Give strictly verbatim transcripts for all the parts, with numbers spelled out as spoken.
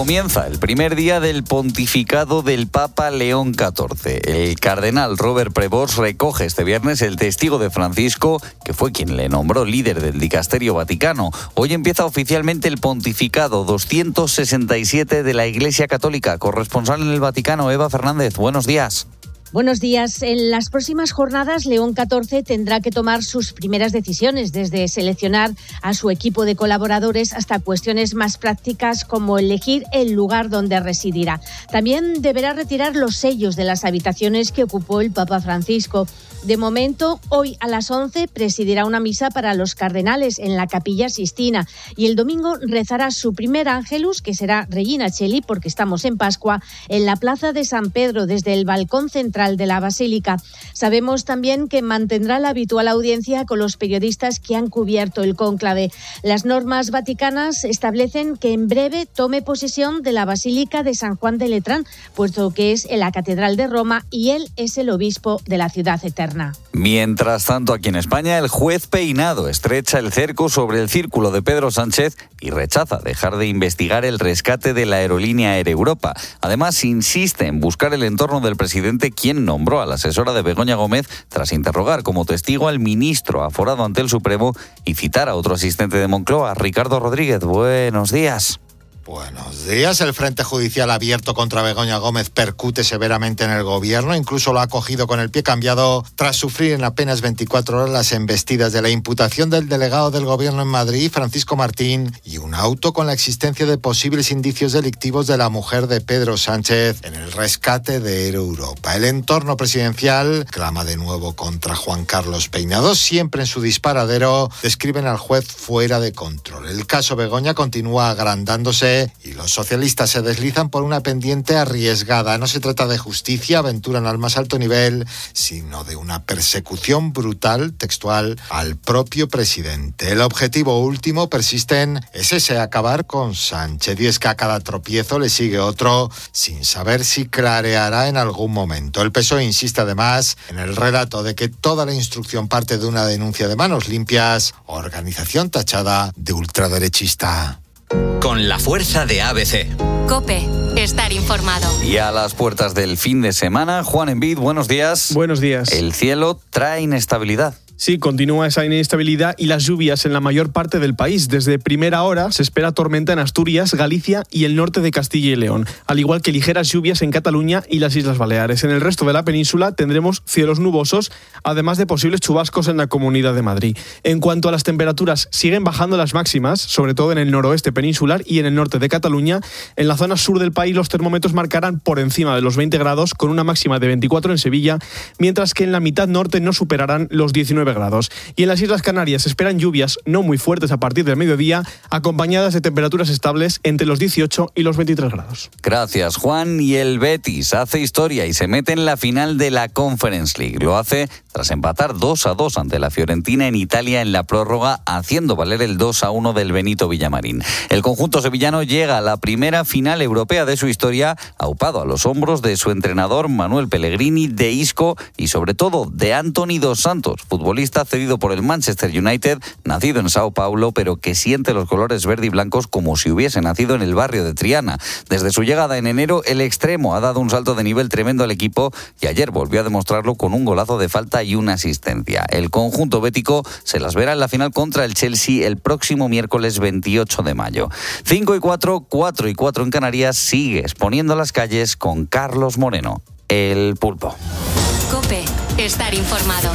Comienza el primer día del pontificado del Papa León catorce. El cardenal Robert Prevost recoge este viernes el testigo de Francisco, que fue quien le nombró líder del Dicasterio Vaticano. Hoy empieza oficialmente el pontificado doscientos sesenta y siete de la Iglesia Católica. Corresponsal en el Vaticano, Eva Fernández, buenos días. Buenos días. En las próximas jornadas, León catorce tendrá que tomar sus primeras decisiones, desde seleccionar a su equipo de colaboradores hasta cuestiones más prácticas como elegir el lugar donde residirá. También deberá retirar los sellos de las habitaciones que ocupó el Papa Francisco. De momento, hoy a las once presidirá una misa para los cardenales en la Capilla Sistina y el domingo rezará su primer Ángelus, que será Regina Coeli, porque estamos en Pascua, en la Plaza de San Pedro, desde el balcón central de la Basílica. Sabemos también que mantendrá la habitual audiencia con los periodistas que han cubierto el cónclave. Las normas vaticanas establecen que en breve tome posesión de la Basílica de San Juan de Letrán, puesto que es en la Catedral de Roma y él es el obispo de la Ciudad Eterna. Mientras tanto, aquí en España, el juez Peinado estrecha el cerco sobre el círculo de Pedro Sánchez y rechaza dejar de investigar el rescate de la aerolínea Air Europa. Además, insiste en buscar el entorno del presidente, quien nombró a la asesora de Begoña Gómez tras interrogar como testigo al ministro aforado ante el Supremo y citar a otro asistente de Moncloa, Ricardo Rodríguez. Buenos días. Buenos días. El frente judicial abierto contra Begoña Gómez percute severamente en el gobierno. Incluso lo ha cogido con el pie cambiado tras sufrir en apenas veinticuatro horas las embestidas de la imputación del delegado del gobierno en Madrid, Francisco Martín, y un auto con la existencia de posibles indicios delictivos de la mujer de Pedro Sánchez en el rescate de Air Europa. El entorno presidencial clama de nuevo contra Juan Carlos Peinado. Siempre en su disparadero describen al juez fuera de control. El caso Begoña continúa agrandándose y los socialistas se deslizan por una pendiente arriesgada. No se trata de justicia, aventuran al más alto nivel, sino de una persecución brutal, textual, al propio presidente. El objetivo último, persisten, es ese: acabar con Sánchez. Y es que a cada tropiezo le sigue otro, sin saber si clareará en algún momento. El P S O E insiste además en el relato de que toda la instrucción parte de una denuncia de manos limpias, organización tachada de ultraderechista. Con la fuerza de A B C. COPE, estar informado. Y a las puertas del fin de semana, Juan Envid, buenos días. Buenos días. El cielo trae inestabilidad. Sí, continúa esa inestabilidad y las lluvias en la mayor parte del país. Desde primera hora se espera tormenta en Asturias, Galicia y el norte de Castilla y León, al igual que ligeras lluvias en Cataluña y las Islas Baleares. En el resto de la península tendremos cielos nubosos, además de posibles chubascos en la Comunidad de Madrid. En cuanto a las temperaturas, siguen bajando las máximas, sobre todo en el noroeste peninsular y en el norte de Cataluña. En la zona sur del país los termómetros marcarán por encima de los veinte grados, con una máxima de veinticuatro en Sevilla, mientras que en la mitad norte no superarán los diecinueve grados. Y en las Islas Canarias se esperan lluvias no muy fuertes a partir del mediodía, acompañadas de temperaturas estables entre los dieciocho y los veintitrés grados. Gracias, Juan. Y el Betis hace historia y se mete en la final de la Conference League. Lo hace tras empatar dos a dos ante la Fiorentina en Italia en la prórroga, haciendo valer el dos a uno del Benito Villamarín. El conjunto sevillano llega a la primera final europea de su historia, aupado a los hombros de su entrenador Manuel Pellegrini, de Isco y sobre todo de Anthony dos Santos, futbolista cedido por el Manchester United, nacido en Sao Paulo, pero que siente los colores verde y blancos como si hubiese nacido en el barrio de Triana. Desde su llegada en enero, el extremo ha dado un salto de nivel tremendo al equipo y ayer volvió a demostrarlo con un golazo de falta y una asistencia. El conjunto bético se las verá en la final contra el Chelsea el próximo miércoles veintiocho de mayo. cinco y cuatro, cuatro y cuatro en Canarias, sigue exponiendo las calles con Carlos Moreno, el Pulpo. COPE, estar informado.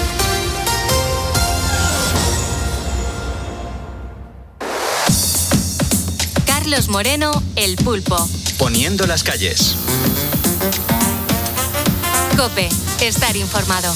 Carlos Moreno, el Pulpo. Poniendo las calles. COPE, estar informado.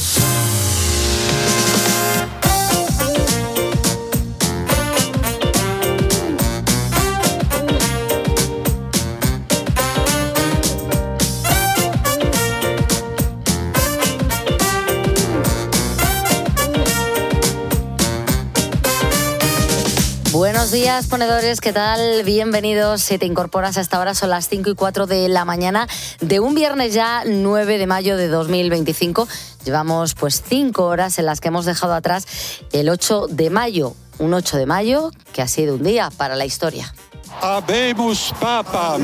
Buenos días, ponedores, ¿qué tal? Bienvenidos, si te incorporas a esta hora, son las cinco y cuatro de la mañana de un viernes ya nueve de mayo de dos mil veinticinco. Llevamos pues cinco horas en las que hemos dejado atrás el ocho de mayo, un ocho de mayo que ha sido un día para la historia. Habemus papam,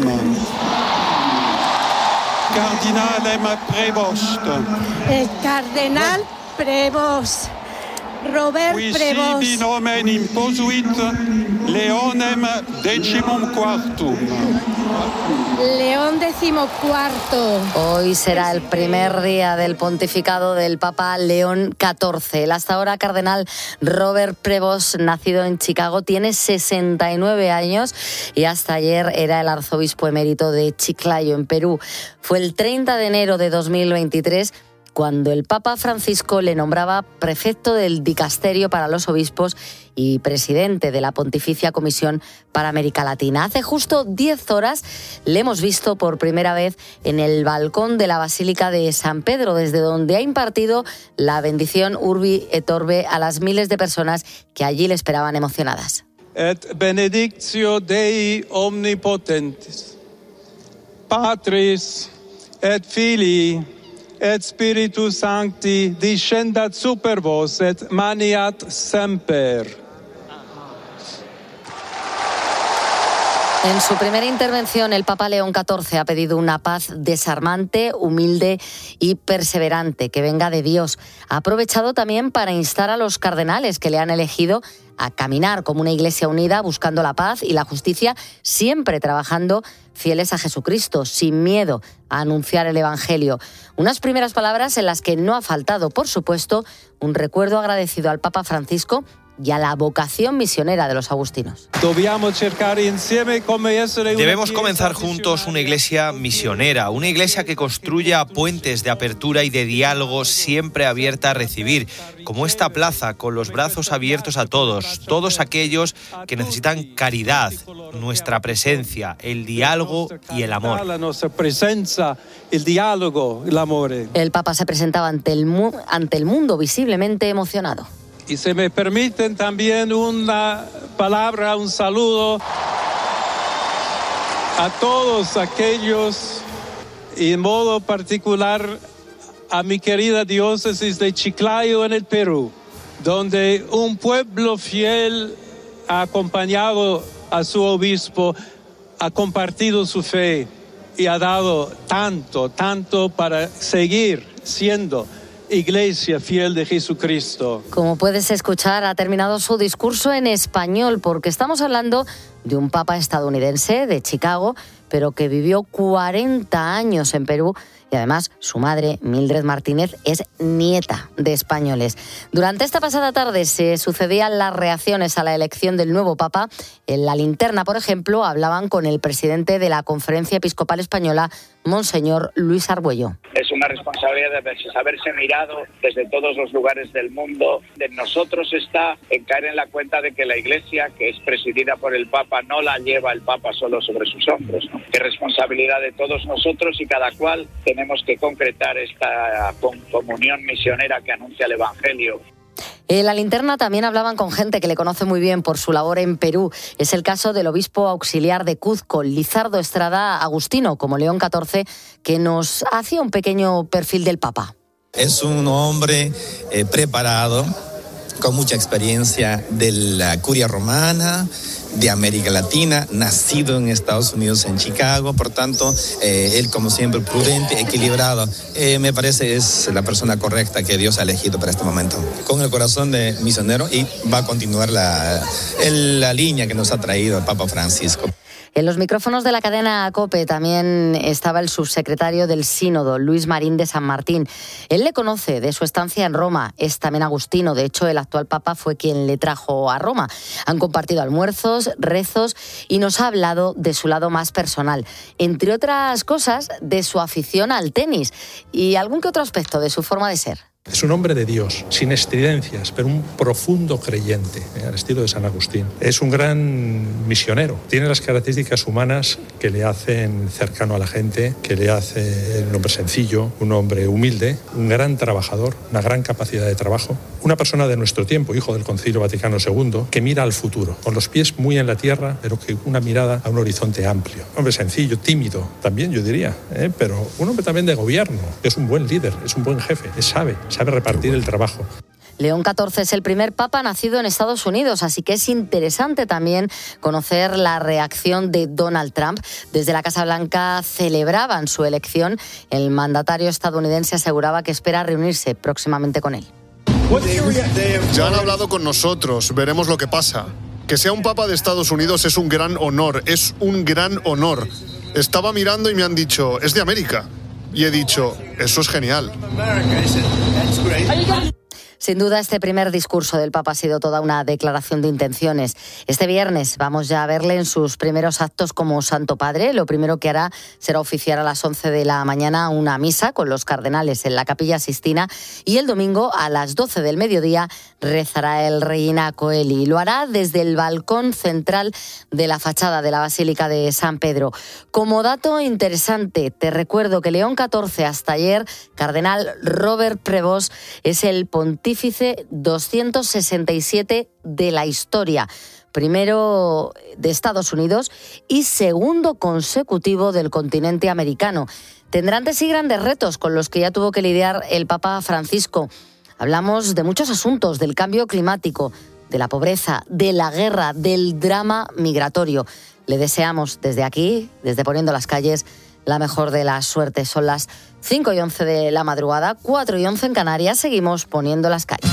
cardinalem Prevost. El cardenal Prevost. Robert Prevost. Qui sibi nomen imposuit Leonem decimum quartum. León decimocuarto. Hoy será el primer día del pontificado del Papa León catorce. El hasta ahora cardenal Robert Prevost, nacido en Chicago, tiene sesenta y nueve años y hasta ayer era el arzobispo emérito de Chiclayo, en Perú. Fue el treinta de enero de dos mil veintitrés cuando el Papa Francisco le nombraba prefecto del dicasterio para los obispos y presidente de la Pontificia Comisión para América Latina. Hace justo diez horas le hemos visto por primera vez en el balcón de la Basílica de San Pedro, desde donde ha impartido la bendición Urbi et Orbe a las miles de personas que allí le esperaban emocionadas. Et benedictio Dei omnipotentis, Patris et Filii et Spiritus Sancti descendat super vos et maniat semper. En su primera intervención, el Papa León catorce ha pedido una paz desarmante, humilde y perseverante, que venga de Dios. Ha aprovechado también para instar a los cardenales que le han elegido a caminar como una iglesia unida, buscando la paz y la justicia, siempre trabajando fieles a Jesucristo, sin miedo a anunciar el Evangelio. Unas primeras palabras en las que no ha faltado, por supuesto, un recuerdo agradecido al Papa Francisco y a la vocación misionera de los agustinos. Debemos comenzar juntos una iglesia misionera, una iglesia que construya puentes de apertura y de diálogo, siempre abierta a recibir, como esta plaza, con los brazos abiertos a todos, todos aquellos que necesitan caridad, nuestra presencia, el diálogo y el amor. El Papa se presentaba ante el, mu- ante el mundo visiblemente emocionado. Y se me permiten también una palabra, un saludo a todos aquellos, y en modo particular a mi querida diócesis de Chiclayo en el Perú, donde un pueblo fiel ha acompañado a su obispo, ha compartido su fe y ha dado tanto, tanto para seguir siendo Iglesia fiel de Jesucristo. Como puedes escuchar, ha terminado su discurso en español, porque estamos hablando de un papa estadounidense de Chicago, pero que vivió cuarenta años en Perú. Y además, su madre, Mildred Martínez, es nieta de españoles. Durante esta pasada tarde se sucedían las reacciones a la elección del nuevo papa. En La Linterna, por ejemplo, hablaban con el presidente de la Conferencia Episcopal Española, Monseñor Luis Argüello. Es una responsabilidad de haberse mirado desde todos los lugares del mundo. De nosotros está en caer en la cuenta de que la Iglesia, que es presidida por el Papa, no la lleva el Papa solo sobre sus hombros, ¿no? Es responsabilidad de todos nosotros y cada cual tenemos que concretar esta comunión misionera que anuncia el Evangelio. En La Linterna también hablaban con gente que le conoce muy bien por su labor en Perú. Es el caso del obispo auxiliar de Cuzco, Lizardo Estrada Agustino, como León catorce, que nos hacía un pequeño perfil del Papa. Es un hombre eh, preparado, con mucha experiencia de la curia romana, de América Latina, nacido en Estados Unidos, en Chicago, por tanto, eh, él como siempre prudente, equilibrado, eh, me parece es la persona correcta que Dios ha elegido para este momento. Con el corazón de misionero, y va a continuar la, el, la línea que nos ha traído el Papa Francisco. En los micrófonos de la cadena COPE también estaba el subsecretario del Sínodo, Luis Marín de San Martín. Él le conoce de su estancia en Roma, es también agustino, de hecho el actual papa fue quien le trajo a Roma. Han compartido almuerzos, rezos y nos ha hablado de su lado más personal, entre otras cosas de su afición al tenis y algún que otro aspecto de su forma de ser. Es un hombre de Dios, sin estridencias, pero un profundo creyente, eh, al estilo de San Agustín. Es un gran misionero. Tiene las características humanas que le hacen cercano a la gente, que le hace un hombre sencillo, un hombre humilde, un gran trabajador, una gran capacidad de trabajo. Una persona de nuestro tiempo, hijo del Concilio Vaticano segundo, que mira al futuro, con los pies muy en la tierra, pero que una mirada a un horizonte amplio. Un hombre sencillo, tímido, también yo diría, ¿eh? pero un hombre también de gobierno. Es un buen líder, es un buen jefe, es sabe, sabe repartir el trabajo. León catorce es el primer papa nacido en Estados Unidos, así que es interesante también conocer la reacción de Donald Trump. Desde la Casa Blanca celebraban su elección. El mandatario estadounidense aseguraba que espera reunirse próximamente con él. Ya han hablado con nosotros, veremos lo que pasa. Que sea un papa de Estados Unidos es un gran honor, es un gran honor. Estaba mirando y me han dicho, es de América. Y he dicho, eso es genial. Sin duda, este primer discurso del Papa ha sido toda una declaración de intenciones. Este viernes vamos ya a verle en sus primeros actos como Santo Padre. Lo primero que hará será oficiar a las once de la mañana una misa con los cardenales en la Capilla Sixtina y el domingo a las doce del mediodía rezará el Regina Coeli. Lo hará desde el balcón central de la fachada de la Basílica de San Pedro. Como dato interesante, te recuerdo que León catorce hasta ayer, cardenal Robert Prevost, es el pontífice doscientos sesenta y siete de la historia. Primero de Estados Unidos y segundo consecutivo del continente americano. Tendrá ante sí grandes retos con los que ya tuvo que lidiar el Papa Francisco. Hablamos de muchos asuntos, del cambio climático, de la pobreza, de la guerra, del drama migratorio. Le deseamos desde aquí, desde Poniendo las Calles, la mejor de las suertes. Son las cinco y once de la madrugada, cuatro y once en Canarias. Seguimos Poniendo las Calles.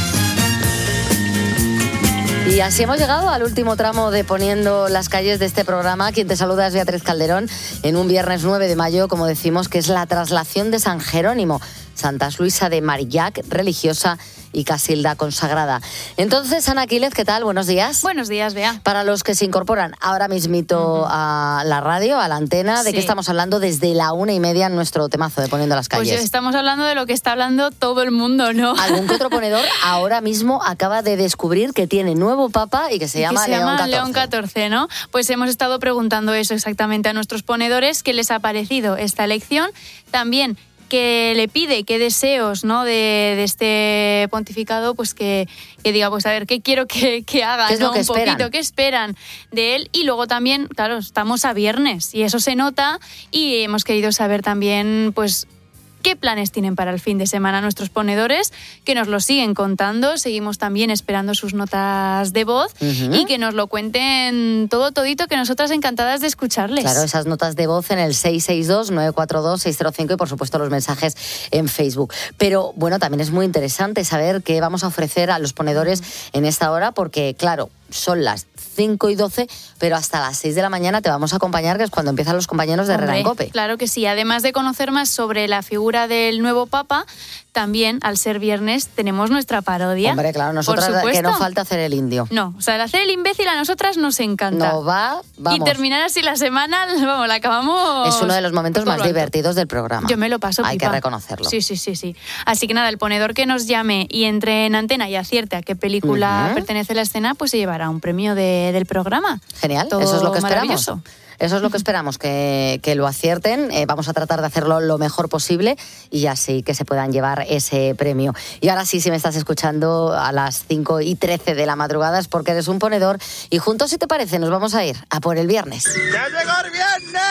Y así hemos llegado al último tramo de Poniendo las Calles de este programa. Quien te saluda es Beatriz Calderón en un viernes nueve de mayo, como decimos, que es la traslación de San Jerónimo, Santa Luisa de Marillac, religiosa y Casilda consagrada. Entonces, Ana Quílez, ¿qué tal? Buenos días. Buenos días, Bea. Para los que se incorporan ahora mismito uh-huh. a la radio, a la antena, ¿de sí. qué estamos hablando desde la una y media en nuestro temazo de Poniendo las Calles? Pues estamos hablando de lo que está hablando todo el mundo, ¿no? Algún que otro ponedor ahora mismo acaba de descubrir que tiene nuevo papa y que se llama, que se León llama catorce. León catorce, ¿no? Pues hemos estado preguntando eso exactamente a nuestros ponedores, qué les ha parecido esta elección. También que le pide, qué deseos, ¿no? de, de este pontificado, pues que, que diga, pues a ver, qué quiero que, que haga, ¿Qué es ¿no? lo que un esperan? poquito, qué esperan de él. Y luego también, claro, estamos a viernes y eso se nota y hemos querido saber también, pues, qué planes tienen para el fin de semana nuestros ponedores, que nos lo siguen contando. Seguimos también esperando sus notas de voz uh-huh. y que nos lo cuenten todo todito, que nosotras encantadas de escucharles. Claro, esas notas de voz en el seis seis dos, nueve cuatro dos, seis cero cinco y por supuesto los mensajes en Facebook. Pero bueno, también es muy interesante saber qué vamos a ofrecer a los ponedores en esta hora, porque claro, son las cinco y doce, pero hasta las seis de la mañana te vamos a acompañar, que es cuando empiezan los compañeros de Herrera en Cope. Claro que sí. Además de conocer más sobre la figura del nuevo Papa, también, al ser viernes, tenemos nuestra parodia. Hombre, claro, nosotras que no falta hacer el indio. No, o sea, el hacer el imbécil a nosotras nos encanta. No va, vamos. Y terminar así la semana, vamos, la acabamos... Es uno de los momentos más divertidos del programa. Yo me lo paso Hay pipa. que reconocerlo. Sí, sí, sí, sí. Así que nada, el ponedor que nos llame y entre en antena y acierte a qué película uh-huh. pertenece la escena, pues se llevará un premio de, del programa. Genial, Todo eso es lo que esperamos. Maravilloso. Eso es lo que esperamos, que, que lo acierten. Eh, vamos a tratar de hacerlo lo mejor posible y así que se puedan llevar ese premio. Y ahora sí, si me estás escuchando a las cinco y trece de la madrugada es porque eres un ponedor y juntos, si te parece, nos vamos a ir a por el viernes. ¡Ya llegó el viernes!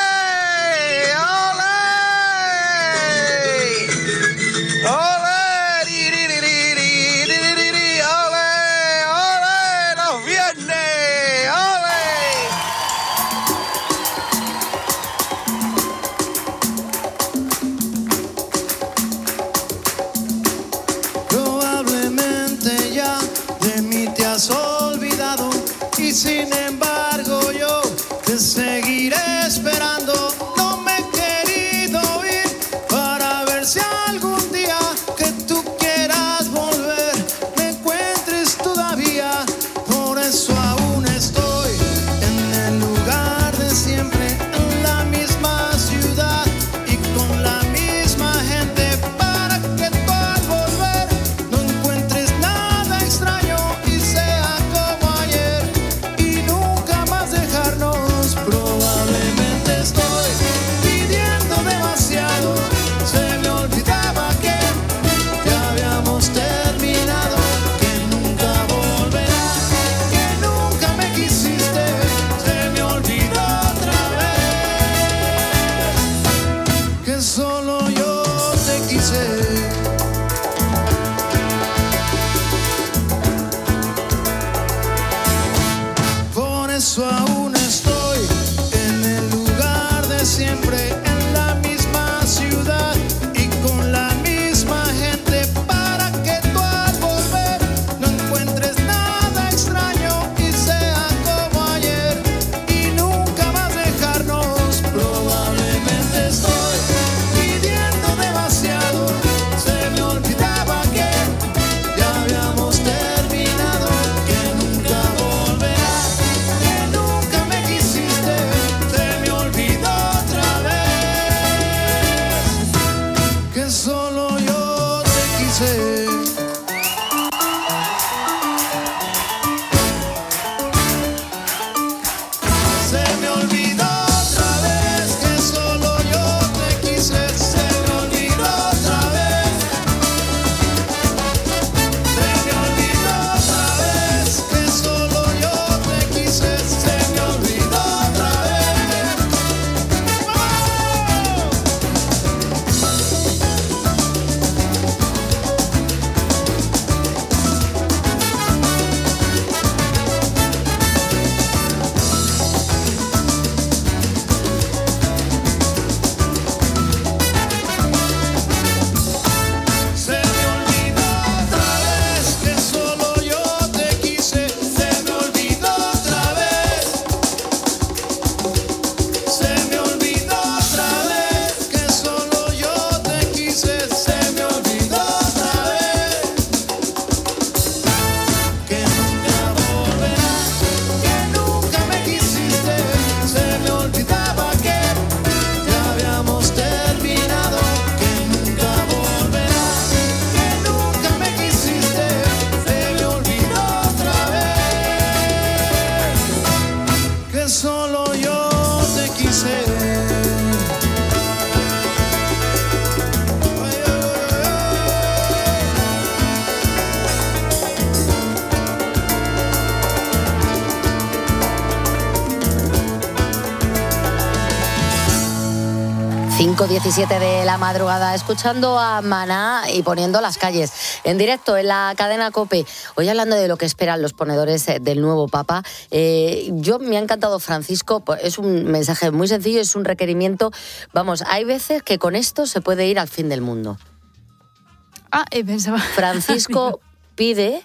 ¡Ole! ¡Ole! Olvidado y sin embargo yo te seguiré esperando. cinco diecisiete de la madrugada, escuchando a Maná y poniendo las calles en directo en la cadena COPE. Hoy hablando de lo que esperan los ponedores del nuevo Papa. Eh, yo me ha encantado Francisco, es un mensaje muy sencillo, es un requerimiento. Vamos, hay veces que con esto se puede ir al fin del mundo. Ah, eh, pensaba. Francisco pide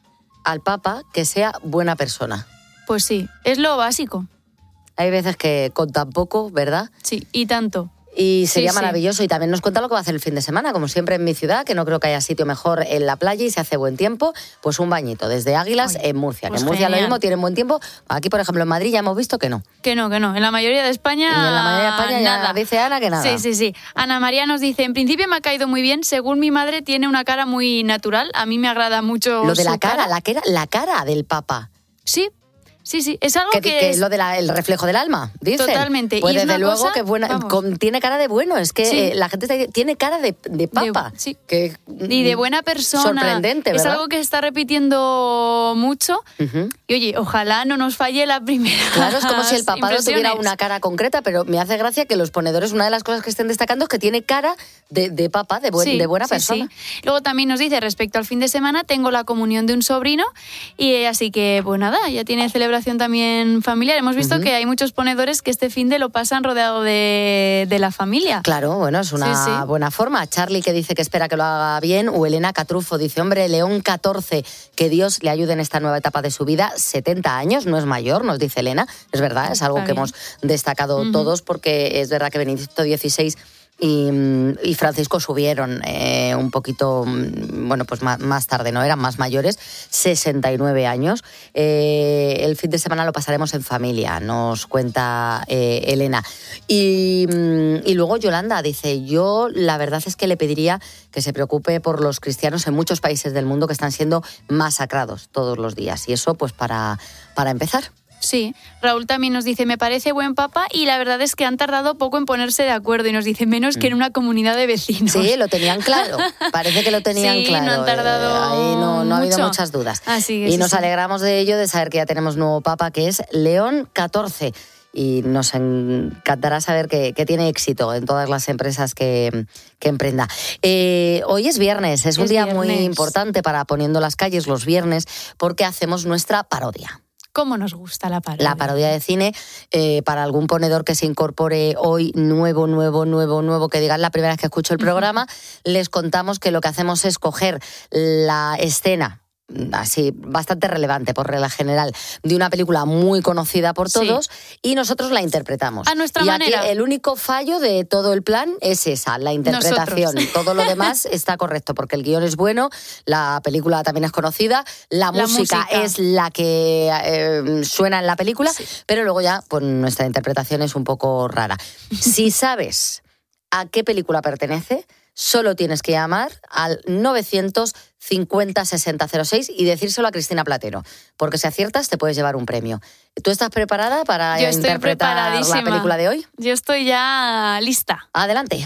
al Papa que sea buena persona. Pues sí, es lo básico. Hay veces que con tan poco, ¿verdad? Sí, y tanto. Y sería sí, maravilloso. Sí. Y también nos cuenta lo que va a hacer el fin de semana, como siempre en mi ciudad, que no creo que haya sitio mejor en la playa y se hace buen tiempo, pues un bañito desde Águilas. Oye, en Murcia. Pues que en Murcia genial. Lo mismo, tienen buen tiempo. Aquí, por ejemplo, en Madrid ya hemos visto que no. Que no, que no. En la mayoría de España, y en la mayoría de España nada. Ya dice Ana que nada. Sí, sí, sí. Ana María nos dice, en principio me ha caído muy bien, según mi madre tiene una cara muy natural, a mí me agrada mucho lo de la cara, cara. La, cara, la cara del Papa. Sí. Sí, sí, es algo que, que, que es... es lo del de reflejo del alma, dicen. Totalmente. Pues y desde luego cosa, que buena, con, tiene cara de bueno, es que sí. eh, la gente está, tiene cara de, de papa. De, sí. que, y de buena persona. Sorprendente, ¿verdad? Es algo que se está repitiendo mucho. Uh-huh. Y oye, ojalá no nos falle la primera. Claro, es como si el papado tuviera una cara concreta, pero me hace gracia que los ponedores, una de las cosas que estén destacando es que tiene cara de, de papa, de, buen, sí, de buena sí, persona. Sí. Luego también nos dice, respecto al fin de semana, tengo la comunión de un sobrino, y así que, pues nada, ya tiene celebración también familiar. Hemos visto uh-huh. que hay muchos ponedores que este fin de lo pasan rodeado de, de la familia. Claro, bueno, es una sí, sí. buena forma. Charlie, que dice que espera que lo haga bien, o Elena Catrufo dice, hombre, León catorce, que Dios le ayude en esta nueva etapa de su vida, setenta años, no es mayor, nos dice Elena, es verdad, es algo Está que bien. hemos destacado uh-huh. todos, porque es verdad que Benedicto dieciséis Y, y Francisco subieron eh, un poquito, bueno, pues más, más tarde, ¿no? Eran más mayores, sesenta y nueve años. Eh, el fin de semana lo pasaremos en familia, nos cuenta eh, Elena. Y, y luego Yolanda dice, yo la verdad es que le pediría que se preocupe por los cristianos en muchos países del mundo que están siendo masacrados todos los días. Y eso, pues, para, para empezar. Sí, Raúl también nos dice, me parece buen papa, y la verdad es que han tardado poco en ponerse de acuerdo, y nos dice, menos que en una comunidad de vecinos. Sí, lo tenían claro, parece que lo tenían sí, claro. no han tardado eh, Ahí no, no ha habido mucho. muchas dudas. Así y sí, nos sí. alegramos de ello, de saber que ya tenemos nuevo papa, que es León catorce. Y nos encantará saber que, que tiene éxito en todas las empresas que, que emprenda. Eh, hoy es viernes, es un es día viernes. muy importante para Poniendo las Calles los viernes, porque hacemos nuestra parodia. ¿Cómo nos gusta la parodia? La parodia de cine, eh, para algún ponedor que se incorpore hoy nuevo, nuevo, nuevo, nuevo, que digan la primera vez que escucho el programa, uh-huh. les contamos que lo que hacemos es coger la escena, así bastante relevante por regla general, de una película muy conocida por todos, sí. y nosotros la interpretamos. A nuestra y manera. Aquí el único fallo de todo el plan es esa, la interpretación. Nosotros. Todo lo demás está correcto, porque el guión es bueno, la película también es conocida, la, la música, música es la que eh, suena en la película, sí. pero luego ya pues nuestra interpretación es un poco rara. Si sabes a qué película pertenece, solo tienes que llamar al novecientos cincuenta sesenta cero seis y decírselo a Cristina Platero, porque si aciertas te puedes llevar un premio. ¿Tú estás preparada para Yo estoy interpretar la película de hoy? Yo estoy ya lista. Adelante.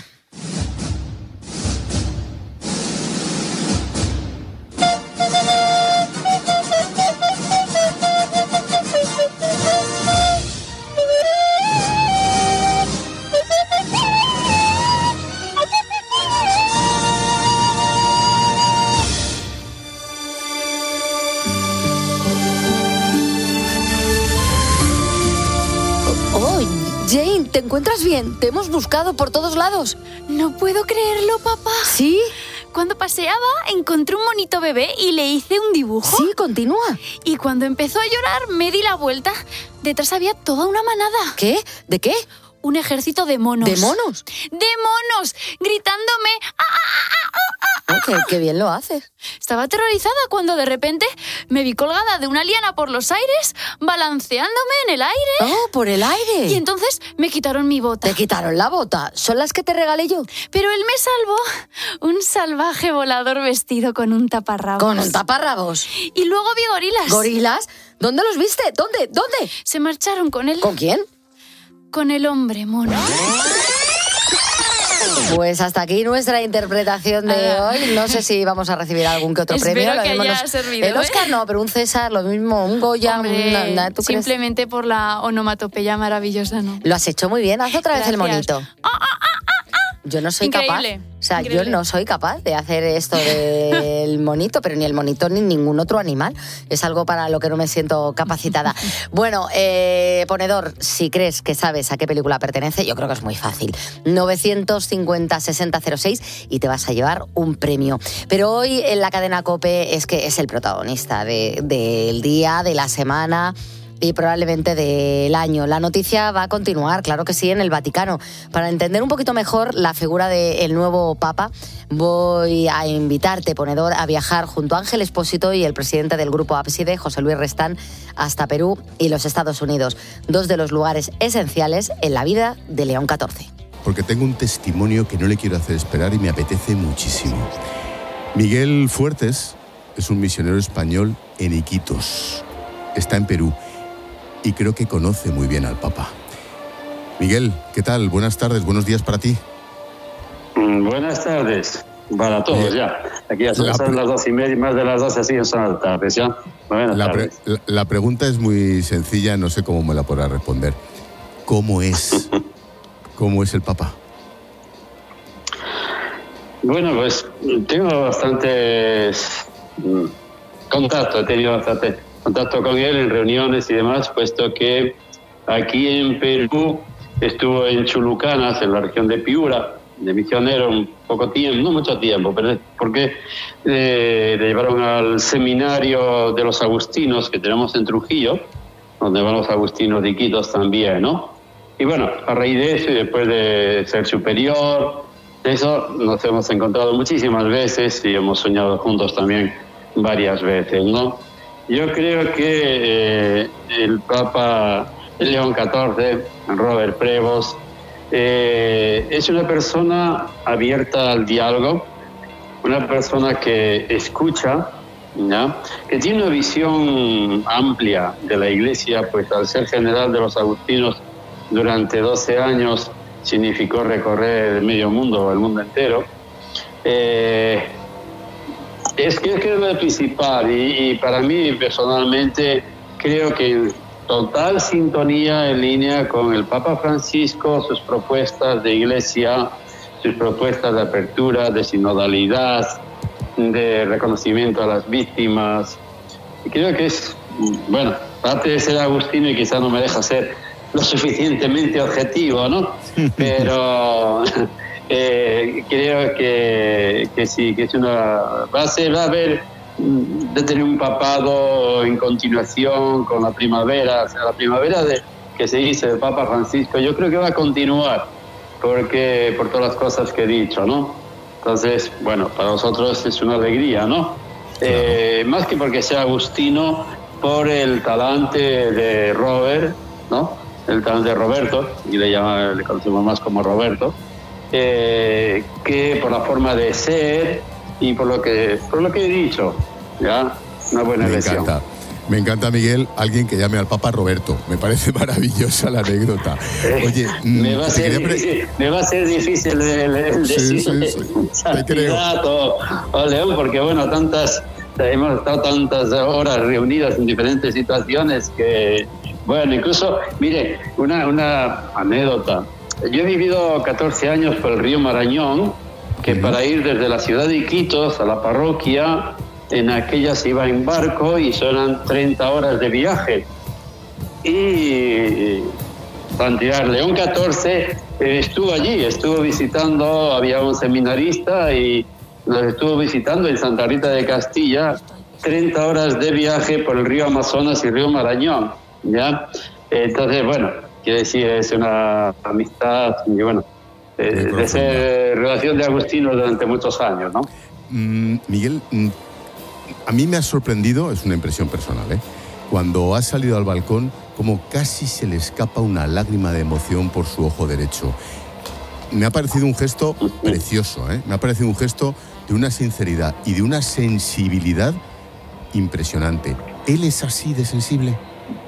Jane, ¿te encuentras bien? Te hemos buscado por todos lados. No puedo creerlo, papá. ¿Sí? Cuando paseaba, encontré un monito bebé y le hice un dibujo. Sí, continúa. Y cuando empezó a llorar, me di la vuelta. Detrás había toda una manada. ¿Qué? ¿De qué? Un ejército de monos. ¿De monos? ¡De monos! Gritándome... ¡Ah, ah, ah, ah, ah, oh, qué, qué bien lo haces. Estaba aterrorizada cuando de repente me vi colgada de una liana por los aires, balanceándome en el aire. ¡Oh, por el aire! Y entonces me quitaron mi bota. ¿Te quitaron la bota? ¿Son las que te regalé yo? Pero él me salvó. Un salvaje volador vestido con un taparrabos. ¿Con un taparrabos? Y luego vi gorilas. ¿Gorilas? ¿Dónde los viste? ¿Dónde? ¿Dónde? Se marcharon con él. ¿Con quién? Con el hombre mono. Pues hasta aquí nuestra interpretación de ah. hoy. No sé si vamos a recibir algún que otro Espero premio. Espero que lo haya nos... servido. El Oscar ¿eh? no, pero un César, lo mismo, un Goya. Hombre, una, una, ¿tú simplemente crees? Por la onomatopeya maravillosa, ¿no? Lo has hecho muy bien. Haz otra Gracias. vez el monito. Ah, ah, ah, ah. Yo no soy Increíble. capaz, o sea, Increíble. yo no soy capaz de hacer esto del monito, pero ni el monito ni ningún otro animal. Es algo para lo que no me siento capacitada. Bueno, eh, ponedor, si crees que sabes a qué película pertenece, yo creo que es muy fácil. novecientos cincuenta sesenta cero seis y te vas a llevar un premio. Pero hoy en la cadena COPE es que es el protagonista de, del día, de la semana y probablemente del año. La noticia va a continuar, claro que sí, en el Vaticano. Para entender un poquito mejor la figura del nuevo Papa, voy a invitarte, ponedor, a viajar junto a Ángel Expósito y el presidente del Grupo Ábside, José Luis Restán, hasta Perú y los Estados Unidos, dos de los lugares esenciales en la vida de León catorce. Porque tengo un testimonio que no le quiero hacer esperar y me apetece muchísimo. Miguel Fuertes es un misionero español en Iquitos. Está en Perú y creo que conoce muy bien al Papa. Miguel, ¿qué tal? Buenas tardes, buenos días para ti. Mm, buenas tardes para todos, eh, ya. Aquí ya son pre- las dos y media, más de las doce, así son las tardes, ya. Buenas la, tardes. Pre- la, la pregunta es muy sencilla, no sé cómo me la podrá responder. ¿Cómo es? ¿Cómo es el Papa? Bueno, pues tengo bastantes mm, contacto, he tenido bastante contacto con él en reuniones y demás, puesto que aquí en Perú estuvo en Chulucanas, en la región de Piura, de misionero un poco tiempo, no mucho tiempo, pero porque eh, le llevaron al seminario de los agustinos que tenemos en Trujillo, donde van los agustinos de Iquitos también, ¿no? Y bueno, a raíz de eso y después de ser superior, de eso nos hemos encontrado muchísimas veces y hemos soñado juntos también varias veces, ¿no? Yo creo que eh, el Papa León catorce, Robert Prevost, eh, es una persona abierta al diálogo, una persona que escucha, ¿ya? Que tiene una visión amplia de la Iglesia, pues al ser general de los agustinos durante doce años significó recorrer medio mundo, el mundo entero. Eh, Es que es lo principal y, y para mí personalmente creo que en total sintonía en línea con el Papa Francisco, sus propuestas de iglesia, sus propuestas de apertura, de sinodalidad, de reconocimiento a las víctimas. Y creo que es, bueno, aparte de ser agustino y quizá no me deja ser lo suficientemente objetivo, ¿no? Pero... Eh, creo que, que sí, que es una base, va a haber de tener un papado en continuación con la primavera, o sea, la primavera de, que se dice del Papa Francisco, yo creo que va a continuar, porque por todas las cosas que he dicho, ¿no? Entonces, bueno, para nosotros es una alegría, ¿no? Eh, más que porque sea agustino, por el talante de Robert, ¿no? El talante de Roberto, y le, llama, le conocemos más como Roberto. Eh, que por la forma de ser y por lo que por lo que he dicho, ya una buena Me elección. encanta, me encanta, Miguel, alguien que llame al Papa Roberto. Me parece maravillosa la anécdota. Oye, me, va a ser pre... difícil, me va a ser difícil el, el sí, decir sí, sí. Santidad o, o León, porque bueno, tantas hemos estado tantas horas reunidas en diferentes situaciones que, bueno, incluso, mire, una, una anécdota. Yo he vivido catorce años por el río Marañón, que uh-huh. para ir desde la ciudad de Iquitos a la parroquia, en aquella se iba en barco y son treinta horas de viaje. Y Santiago León catorce eh, estuvo allí, estuvo visitando, había un seminarista y nos estuvo visitando en Santa Rita de Castilla, treinta horas de viaje por el río Amazonas y el río Marañón, ¿ya? Entonces, bueno, quiere decir, es una amistad, y bueno, eh, de esa relación de agustinos durante muchos años, ¿no? Mm, Miguel, mm, a mí me ha sorprendido, es una impresión personal, ¿eh? Cuando has salido al balcón, como casi se le escapa una lágrima de emoción por su ojo derecho. Me ha parecido un gesto precioso, ¿eh? Me ha parecido un gesto de una sinceridad y de una sensibilidad impresionante. ¿Él es así de sensible?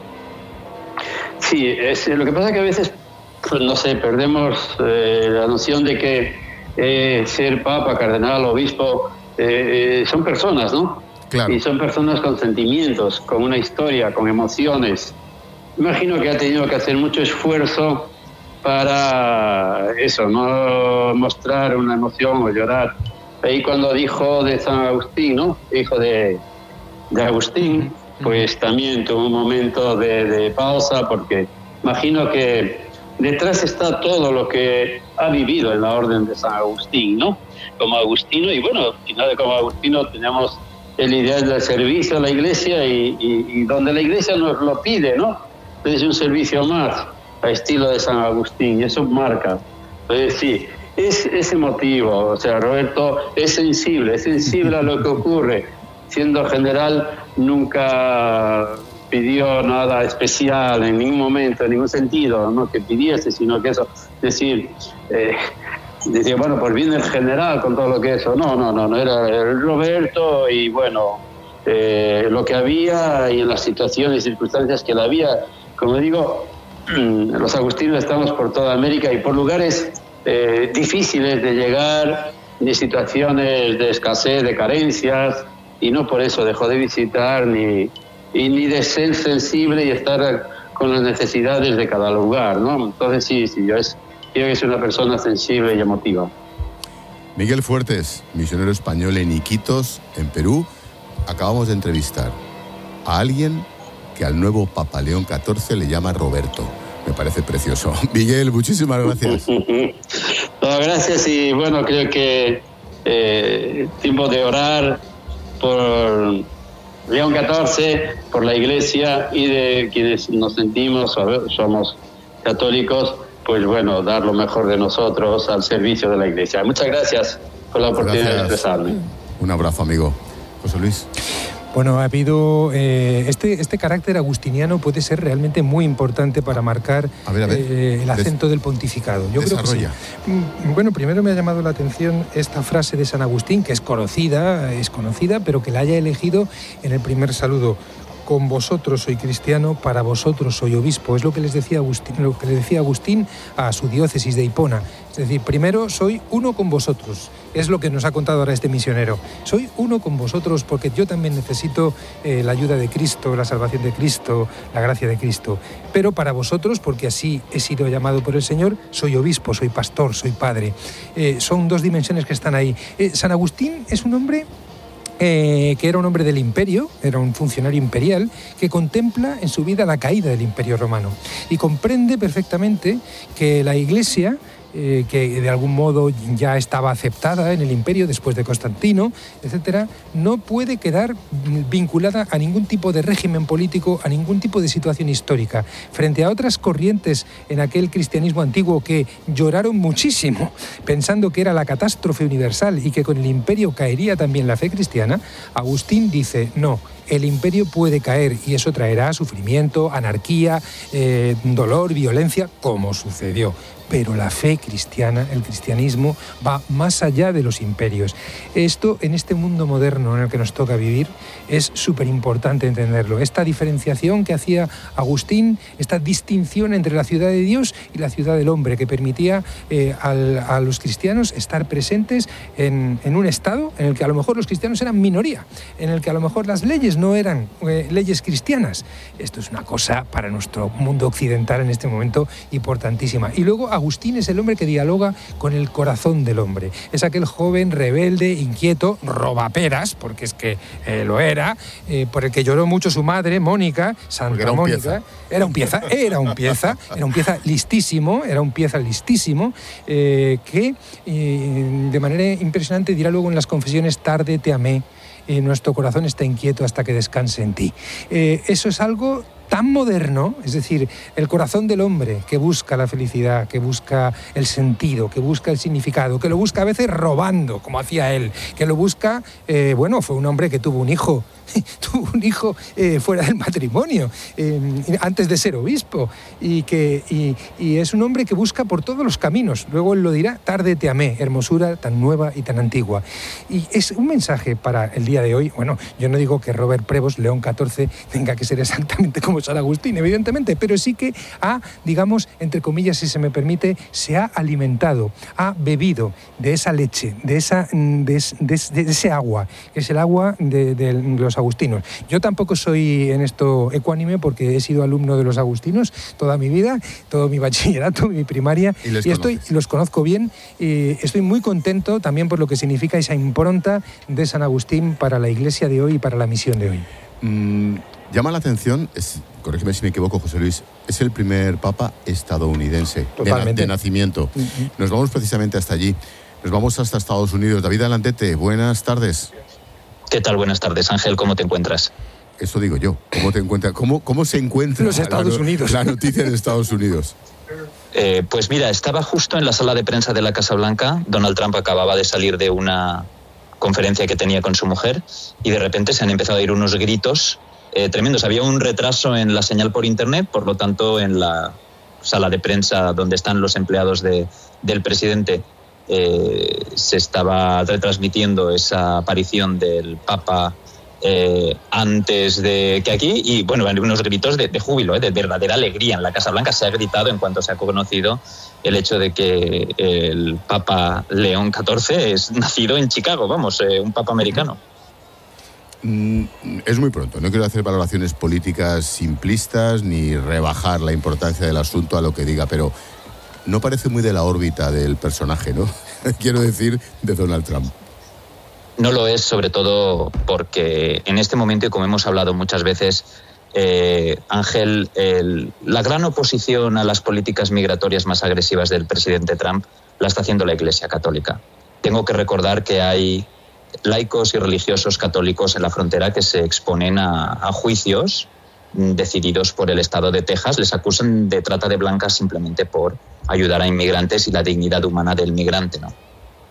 Sí, es, lo que pasa es que a veces, pues, no sé, perdemos eh, la noción de que eh, ser papa, cardenal, obispo, eh, eh, son personas, ¿no? Claro. Y son personas con sentimientos, con una historia, con emociones. Imagino que ha tenido que hacer mucho esfuerzo para eso, no mostrar una emoción o llorar. Ahí cuando dijo de San Agustín, ¿no? Hijo de, de Agustín, pues también tuvo un momento de, de pausa, porque imagino que detrás está todo lo que ha vivido en la orden de San Agustín, ¿no? Como agustino, y bueno, al final de como agustino tenemos el ideal del servicio a la Iglesia y, y, y donde la Iglesia nos lo pide, ¿no? Es un servicio más a estilo de San Agustín, y eso marca. Entonces sí, es, es emotivo, o sea, Roberto es sensible, es sensible a lo que ocurre. Siendo general, nunca pidió nada especial en ningún momento, en ningún sentido, no que pidiese, sino que eso, decir, eh, decía, bueno, pues viene el general con todo lo que eso, no, no, no, no era el Roberto y bueno, eh, lo que había y en las situaciones y circunstancias que la había, como digo, los agustinos estamos por toda América y por lugares eh, difíciles de llegar, de situaciones de escasez, de carencias, y no por eso dejó de visitar ni, y ni de ser sensible y estar con las necesidades de cada lugar, ¿no? Entonces sí, sí, yo es, creo que es una persona sensible y emotiva. Miguel Fuertes, misionero español en Iquitos, en Perú. Acabamos de entrevistar a alguien que al nuevo Papa León catorce le llama Roberto. Me parece precioso. Miguel, muchísimas gracias. No, gracias y bueno, creo que eh, tiempo de orar por León catorce, por la Iglesia y de quienes nos sentimos, somos católicos, pues bueno, dar lo mejor de nosotros al servicio de la Iglesia. Muchas gracias por la oportunidad gracias. de expresarme. Un abrazo, amigo. José Luis. Bueno, ha habido eh, este este carácter agustiniano puede ser realmente muy importante para marcar a ver, a ver. Eh, el acento Des, del pontificado. Yo desarrolla. creo que sí. Bueno, primero me ha llamado la atención esta frase de San Agustín, que es conocida, es conocida, pero que la haya elegido en el primer saludo. Con vosotros soy cristiano, para vosotros soy obispo. Es lo que les decía Agustín, lo que le decía Agustín a su diócesis de Hipona. Es decir, primero soy uno con vosotros. Es lo que nos ha contado ahora este misionero. Soy uno con vosotros porque yo también necesito eh, la ayuda de Cristo, la salvación de Cristo, la gracia de Cristo. Pero para vosotros, porque así he sido llamado por el Señor, soy obispo, soy pastor, soy padre. Eh, son dos dimensiones que están ahí. Eh, San Agustín es un hombre Eh, que era un hombre del imperio, era un funcionario imperial, que contempla en su vida la caída del Imperio Romano y comprende perfectamente que la Iglesia, eh, que de algún modo ya estaba aceptada en el imperio después de Constantino, etcétera, no puede quedar vinculada a ningún tipo de régimen político, a ningún tipo de situación histórica. Frente a otras corrientes en aquel cristianismo antiguo que lloraron muchísimo, pensando que era la catástrofe universal y que con el imperio caería también la fe cristiana, Agustín dice, no, el imperio puede caer y eso traerá sufrimiento, anarquía, eh, dolor, violencia, como sucedió. Pero la fe cristiana, el cristianismo, va más allá de los imperios. Esto, en este mundo moderno en el que nos toca vivir, es súper importante entenderlo. Esta diferenciación que hacía Agustín, esta distinción entre la ciudad de Dios y la ciudad del hombre, que permitía eh, al, a los cristianos estar presentes en, en un estado en el que a lo mejor los cristianos eran minoría, en el que a lo mejor las leyes no eran eh, leyes cristianas. Esto es una cosa para nuestro mundo occidental en este momento importantísima. Y luego Agustín es el hombre que dialoga con el corazón del hombre. Es aquel joven rebelde, inquieto, robaperas, porque es que eh, lo era, eh, por el que lloró mucho su madre, Mónica, Santa era Mónica. Era un pieza, era un pieza, era un pieza listísimo, era un pieza listísimo, eh, que eh, de manera impresionante dirá luego en las confesiones, tarde te amé, eh, nuestro corazón está inquieto hasta que descanse en ti. Eh, eso es algo tan moderno, es decir, el corazón del hombre que busca la felicidad, que busca el sentido, que busca el significado, que lo busca a veces robando, como hacía él, que lo busca, eh, bueno, fue un hombre que tuvo un hijo, tuvo un hijo eh, fuera del matrimonio, eh, antes de ser obispo, y, que, y, y es un hombre que busca por todos los caminos. Luego él lo dirá, tarde te amé, hermosura tan nueva y tan antigua. Y es un mensaje para el día de hoy. Bueno, yo no digo que Robert Prevost, León catorce, tenga que ser exactamente como nuevo San Agustín, evidentemente, pero sí que ha, digamos, entre comillas, si se me permite, se ha alimentado, ha bebido de esa leche, de, esa, de, de, de ese agua, que es el agua de, de los agustinos. Yo tampoco soy en esto ecuánime porque he sido alumno de los agustinos toda mi vida, todo mi bachillerato, mi primaria, y, y estoy, los conozco bien, y estoy muy contento también por lo que significa esa impronta de San Agustín para la Iglesia de hoy y para la misión de hoy. Mm, llama la atención, es, corrígeme si me equivoco, José Luis, es el primer papa estadounidense de, de nacimiento. Uh-huh. Nos vamos precisamente hasta allí, nos vamos hasta Estados Unidos. David Alantete, buenas tardes. ¿Qué tal? Buenas tardes, Ángel, ¿cómo te encuentras? Eso digo yo, ¿cómo te encuentras? ¿Cómo, cómo se encuentra los Estados la, Unidos? la noticia de Estados Unidos? Eh, pues mira, estaba justo en la sala de prensa de la Casa Blanca. Donald Trump acababa de salir de una conferencia que tenía con su mujer y de repente se han empezado a oír unos gritos eh, tremendos. Había un retraso en la señal por internet, por lo tanto en la sala de prensa donde están los empleados de, del presidente eh, se estaba retransmitiendo esa aparición del Papa eh, antes de que aquí, y bueno, unos gritos de, de júbilo, eh, de verdadera alegría en la Casa Blanca. Se ha gritado en cuanto se ha conocido el hecho de que el Papa León catorce es nacido en Chicago, vamos, eh, un Papa americano. Mm, es muy pronto, no quiero hacer valoraciones políticas simplistas ni rebajar la importancia del asunto a lo que diga, pero no parece muy de la órbita del personaje, ¿no? Quiero decir, de Donald Trump. No lo es, sobre todo porque en este momento, y como hemos hablado muchas veces, eh, Ángel, el, la gran oposición a las políticas migratorias más agresivas del presidente Trump la está haciendo la Iglesia Católica. Tengo que recordar que hay laicos y religiosos católicos en la frontera que se exponen a, a juicios decididos por el Estado de Texas. Les acusan de trata de blancas simplemente por ayudar a inmigrantes y la dignidad humana del migrante, ¿no?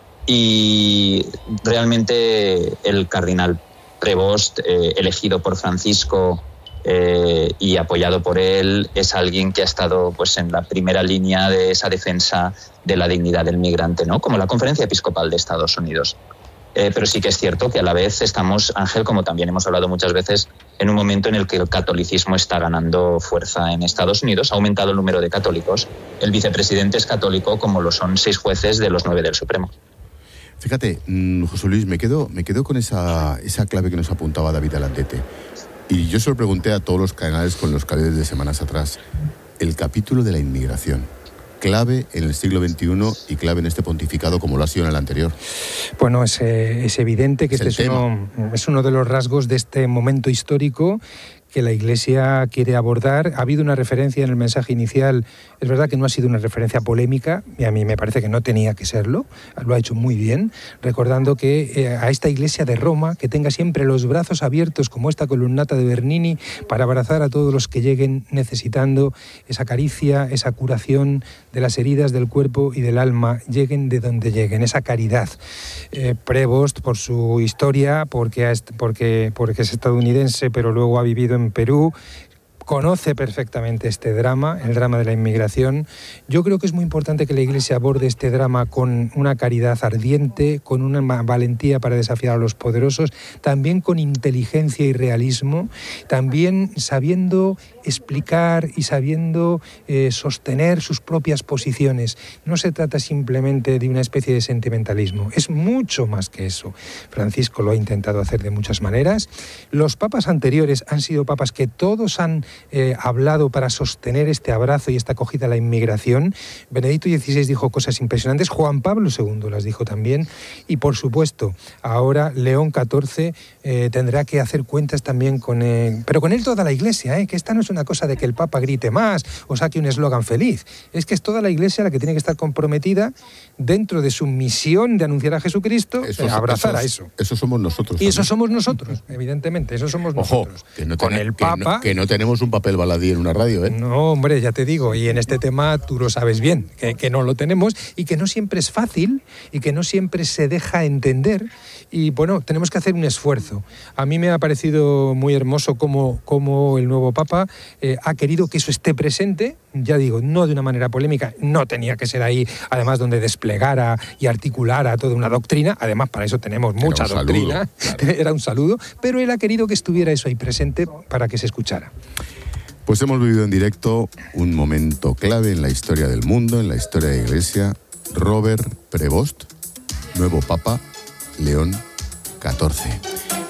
Y realmente el cardenal Prevost, eh, elegido por Francisco eh, y apoyado por él, es alguien que ha estado pues en la primera línea de esa defensa de la dignidad del migrante, ¿no? Como la Conferencia Episcopal de Estados Unidos. Eh, pero sí que es cierto que a la vez estamos, Ángel, como también hemos hablado muchas veces, en un momento en el que el catolicismo está ganando fuerza en Estados Unidos. Ha aumentado el número de católicos. El vicepresidente es católico, como lo son seis jueces de los nueve del Supremo. Fíjate, José Luis, me quedo, me quedo con esa, esa clave que nos apuntaba David Alantete. Y yo se lo pregunté a todos los canales con los que hablé de semanas atrás. El capítulo de la inmigración, clave en el siglo veintiuno y clave en este pontificado como lo ha sido en el anterior. Bueno, es, es evidente que es este es uno, es uno de los rasgos de este momento histórico que la Iglesia quiere abordar. Ha habido una referencia en el mensaje inicial, es verdad que no ha sido una referencia polémica, y a mí me parece que no tenía que serlo, lo ha hecho muy bien, recordando que eh, a esta Iglesia de Roma, que tenga siempre los brazos abiertos como esta columnata de Bernini, para abrazar a todos los que lleguen necesitando esa caricia, esa curación de las heridas del cuerpo y del alma, lleguen de donde lleguen, esa caridad. Eh, Prevost, por su historia, porque, ha, porque, porque es estadounidense, pero luego ha vivido en Perú, conoce perfectamente este drama, el drama de la inmigración. Yo creo que es muy importante que la Iglesia aborde este drama con una caridad ardiente, con una valentía para desafiar a los poderosos, también con inteligencia y realismo, también sabiendo explicar y sabiendo eh, sostener sus propias posiciones. No se trata simplemente de una especie de sentimentalismo, es mucho más que eso. Francisco lo ha intentado hacer de muchas maneras. Los papas anteriores han sido papas que todos han eh, hablado para sostener este abrazo y esta acogida a la inmigración. Benedicto dieciséis dijo cosas impresionantes, Juan Pablo segundo las dijo también, y por supuesto, ahora León catorce eh, tendrá que hacer cuentas también con él, pero con él toda la Iglesia, eh, que esta no es una cosa de que el Papa grite más o saque un eslogan feliz, es que es toda la Iglesia la que tiene que estar comprometida dentro de su misión de anunciar a Jesucristo, eso, eh, abrazar esos, a eso. Eso somos nosotros. Y también. eso somos nosotros, evidentemente, eso somos Ojo, nosotros. Que no con ten, el que Papa... No, que no tenemos un papel baladí en una radio, ¿eh? No, hombre, ya te digo, y en este tema tú lo sabes bien, que, que no lo tenemos y que no siempre es fácil y que no siempre se deja entender y, bueno, tenemos que hacer un esfuerzo. A mí me ha parecido muy hermoso cómo, cómo el nuevo Papa eh, ha querido que eso esté presente, ya digo, no de una manera polémica, no tenía que ser ahí, además donde desplegara y articulara toda una doctrina, además para eso tenemos mucha Era doctrina, saludo, claro. Era un saludo, pero él ha querido que estuviera eso ahí presente para que se escuchara. Pues hemos vivido en directo un momento clave en la historia del mundo, en la historia de la Iglesia. Robert Prevost, nuevo Papa León catorce.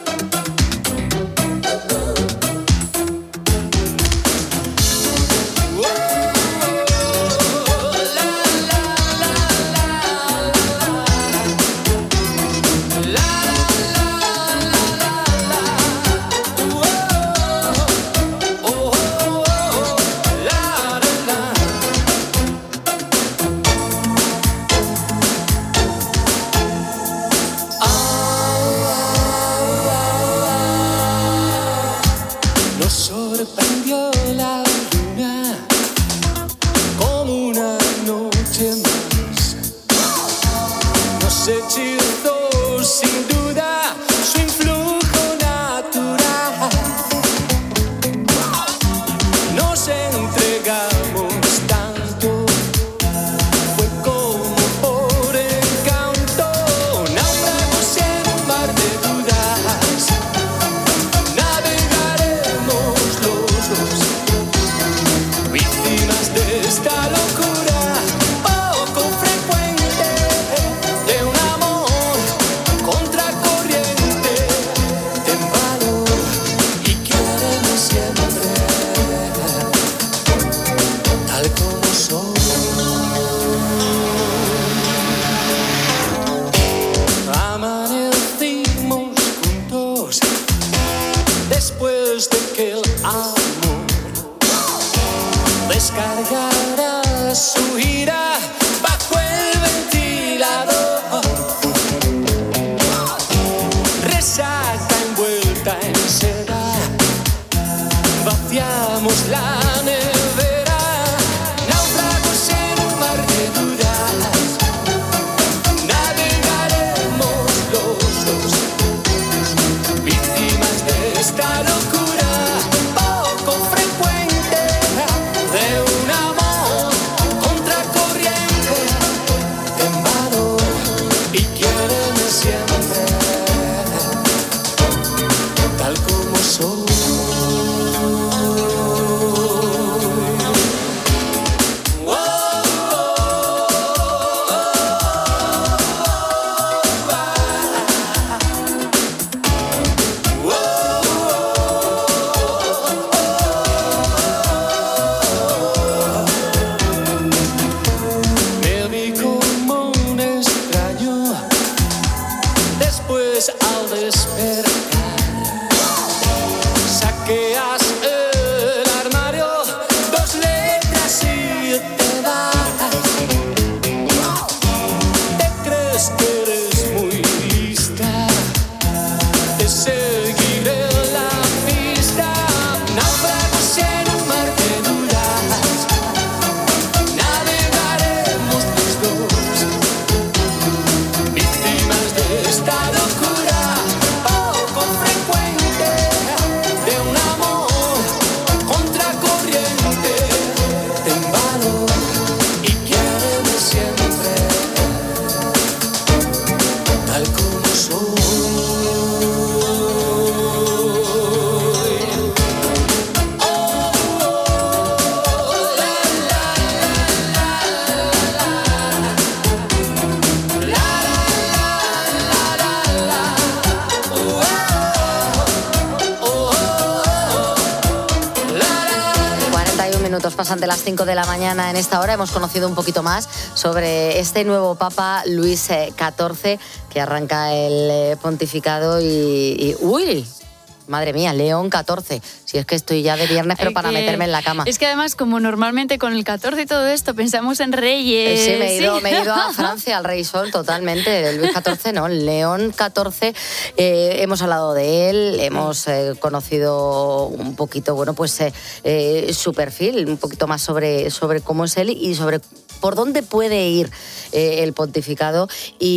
Pasan de las cinco de la mañana. En esta hora hemos conocido un poquito más sobre este nuevo Papa Luis catorce que arranca el pontificado y... y ¡uy! Madre mía, León catorce. Si es que estoy ya de viernes, pero para meterme en la cama. Es que además, como normalmente con el catorce y todo esto, pensamos en reyes. Sí, me he ido, sí. me he ido a Francia, al Rey Sol, totalmente. El Luis catorce, no, León catorce. Eh, hemos hablado de él, hemos eh, conocido un poquito, bueno, pues eh, eh, su perfil, un poquito más sobre, sobre cómo es él y sobre por dónde puede ir eh, el pontificado,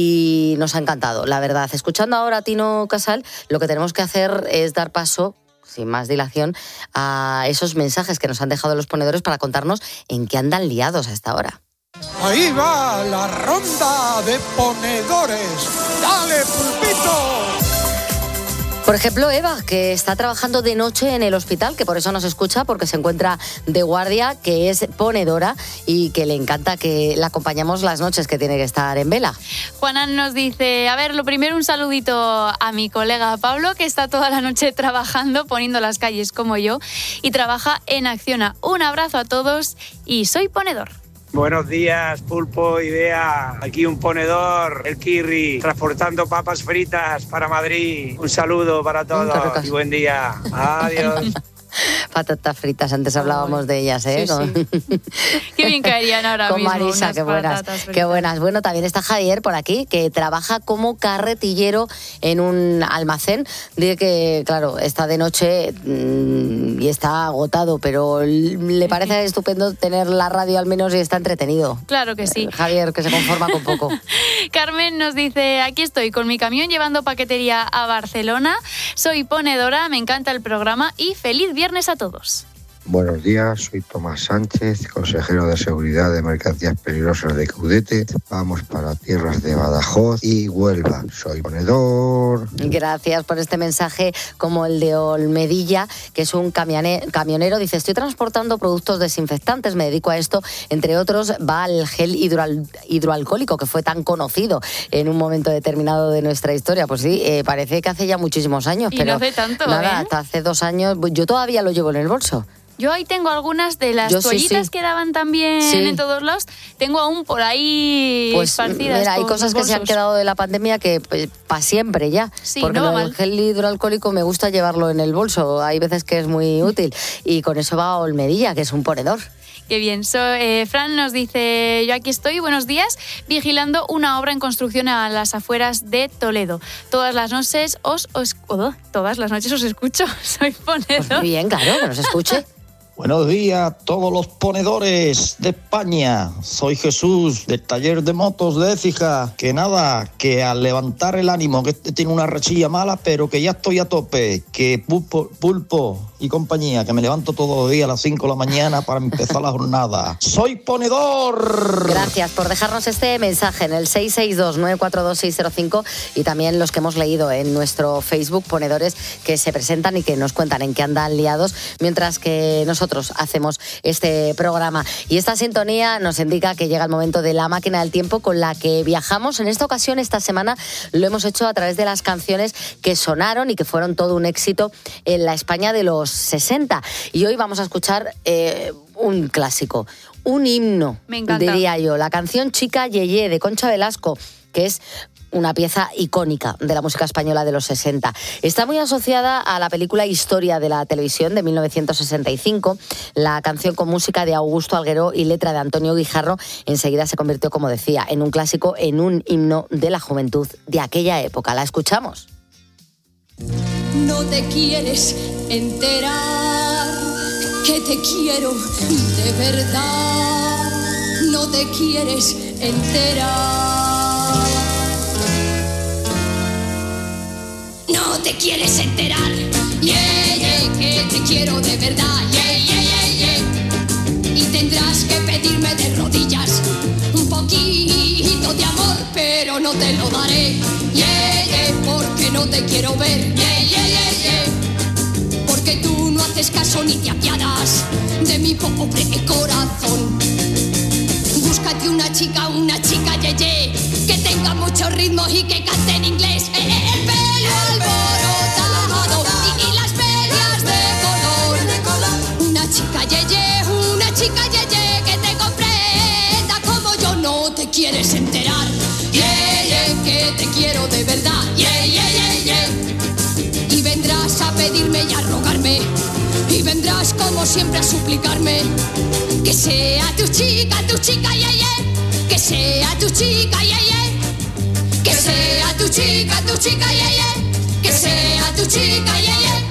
y nos ha encantado, la verdad. Escuchando ahora a Tino Casal, lo que tenemos que hacer es dar paso, sin más dilación, a esos mensajes que nos han dejado los ponedores para contarnos en qué andan liados a esta hora. Ahí va la ronda de ponedores. ¡Dale, pulpito! Por ejemplo, Eva, que está trabajando de noche en el hospital, que por eso nos escucha, porque se encuentra de guardia, que es ponedora y que le encanta que la acompañemos las noches que tiene que estar en vela. Juana nos dice, a ver, lo primero un saludito a mi colega Pablo, que está toda la noche trabajando, poniendo las calles como yo, y trabaja en Acciona. Un abrazo a todos y soy ponedor. Buenos días, Pulpo y Bea. Aquí un ponedor, el Kirri, transportando papas fritas para Madrid. Un saludo para todos mm, y buen día. Adiós. Patatas fritas, antes hablábamos de ellas, ¿eh? Sí, sí. Qué bien caerían ahora con mismo. Con Marisa, qué buenas, qué buenas. Bueno, también está Javier por aquí, que trabaja como carretillero en un almacén. Dice que, claro, está de noche mmm, y está agotado, pero le parece estupendo tener la radio al menos y está entretenido. Claro que sí. Javier, que se conforma con poco. Carmen nos dice, aquí estoy con mi camión llevando paquetería a Barcelona. Soy ponedora, me encanta el programa y feliz viernes a todos. Buenos días, soy Tomás Sánchez, consejero de Seguridad de Mercancías Peligrosas de Caudete. Vamos para tierras de Badajoz y Huelva. Soy ponedor. Gracias por este mensaje, como el de Olmedilla, que es un camione- camionero. Dice, estoy transportando productos desinfectantes, me dedico a esto. Entre otros, va al gel hidroal- hidroalcohólico, que fue tan conocido en un momento determinado de nuestra historia. Pues sí, eh, parece que hace ya muchísimos años. Y pero no hace tanto, nada, ¿eh? hasta hace dos años. Yo todavía lo llevo en el bolso. Yo ahí tengo algunas de las Yo sí, toallitas sí. que daban también Sí. en todos lados. Tengo aún por ahí Pues esparcidas. mira, hay por cosas los que se han bolsos. quedado de la pandemia que pues, para siempre ya. Sí, porque no va lo del mal. gel hidroalcohólico me gusta llevarlo en el bolso. Hay veces que es muy útil. Y con eso va a Olmedilla, que es un ponedor. Qué bien. So, eh, Fran nos dice, yo aquí estoy, buenos días, vigilando una obra en construcción a las afueras de Toledo. Todas las noches os, os oh, todas las noches os escucho, soy ponedor. Pues muy bien, claro, que nos escuche. Buenos días a todos los ponedores de España. Soy Jesús, del taller de motos de Écija. Que nada, que al levantar el ánimo, que este tiene una rachilla mala, pero que ya estoy a tope. Que Pulpo, Pulpo y compañía, que me levanto todos los días a las cinco de la mañana para empezar la jornada. ¡Soy ponedor! Gracias por dejarnos este mensaje en el seis seis dos, nueve cuatro dos, seis cero cinco y también los que hemos leído en nuestro Facebook, ponedores que se presentan y que nos cuentan en qué andan liados, mientras que nosotros hacemos este programa. Y esta sintonía nos indica que llega el momento de la máquina del tiempo con la que viajamos. En esta ocasión, esta semana, lo hemos hecho a través de las canciones que sonaron y que fueron todo un éxito en la España de los sesenta. Y hoy vamos a escuchar eh, un clásico, un himno, Me encanta. diría yo. La canción Chica Yeye de Concha Velasco, que es una pieza icónica de la música española de los sesenta. Está muy asociada a la película Historia de la televisión de mil novecientos sesenta y cinco. La canción, con música de Augusto Algueró y letra de Antonio Guijarro, enseguida se convirtió, como decía, en un clásico, en un himno de la juventud de aquella época. ¿La escuchamos? No te quieres enterar que te quiero de verdad. No te quieres enterar. No te quieres enterar. Yeah, yeah, que te quiero de verdad. Yeah, yeah, yeah, yeah. Y tendrás que pedirme de rodillas un poquito de amor, pero no te lo daré. Yeah, yeah, porque no te quiero ver. Yeah, yeah, yeah, yeah. Porque tú no haces caso ni te apiadas de mi pobre corazón. Búscate una chica, una chica ye, ye, que tenga mucho ritmo y que cante en inglés. Eh, eh, el pelo alborotado y, y las medias de color. Una chica ye, ye, una chica ye, ye, que te comprenda como yo. No te quieres enterar. Yeah, yeah, que te quiero de verdad. Yeah, yeah, yeah, yeah. Y vendrás a pedirme y a rogarme. Y vendrás como siempre a suplicarme que sea tu chica, tu chica, yeah, yeah. Que sea tu chica, yeah, yeah. Que sea tu chica, tu chica, yeah, yeah. Que sea tu chica, yeah, yeah.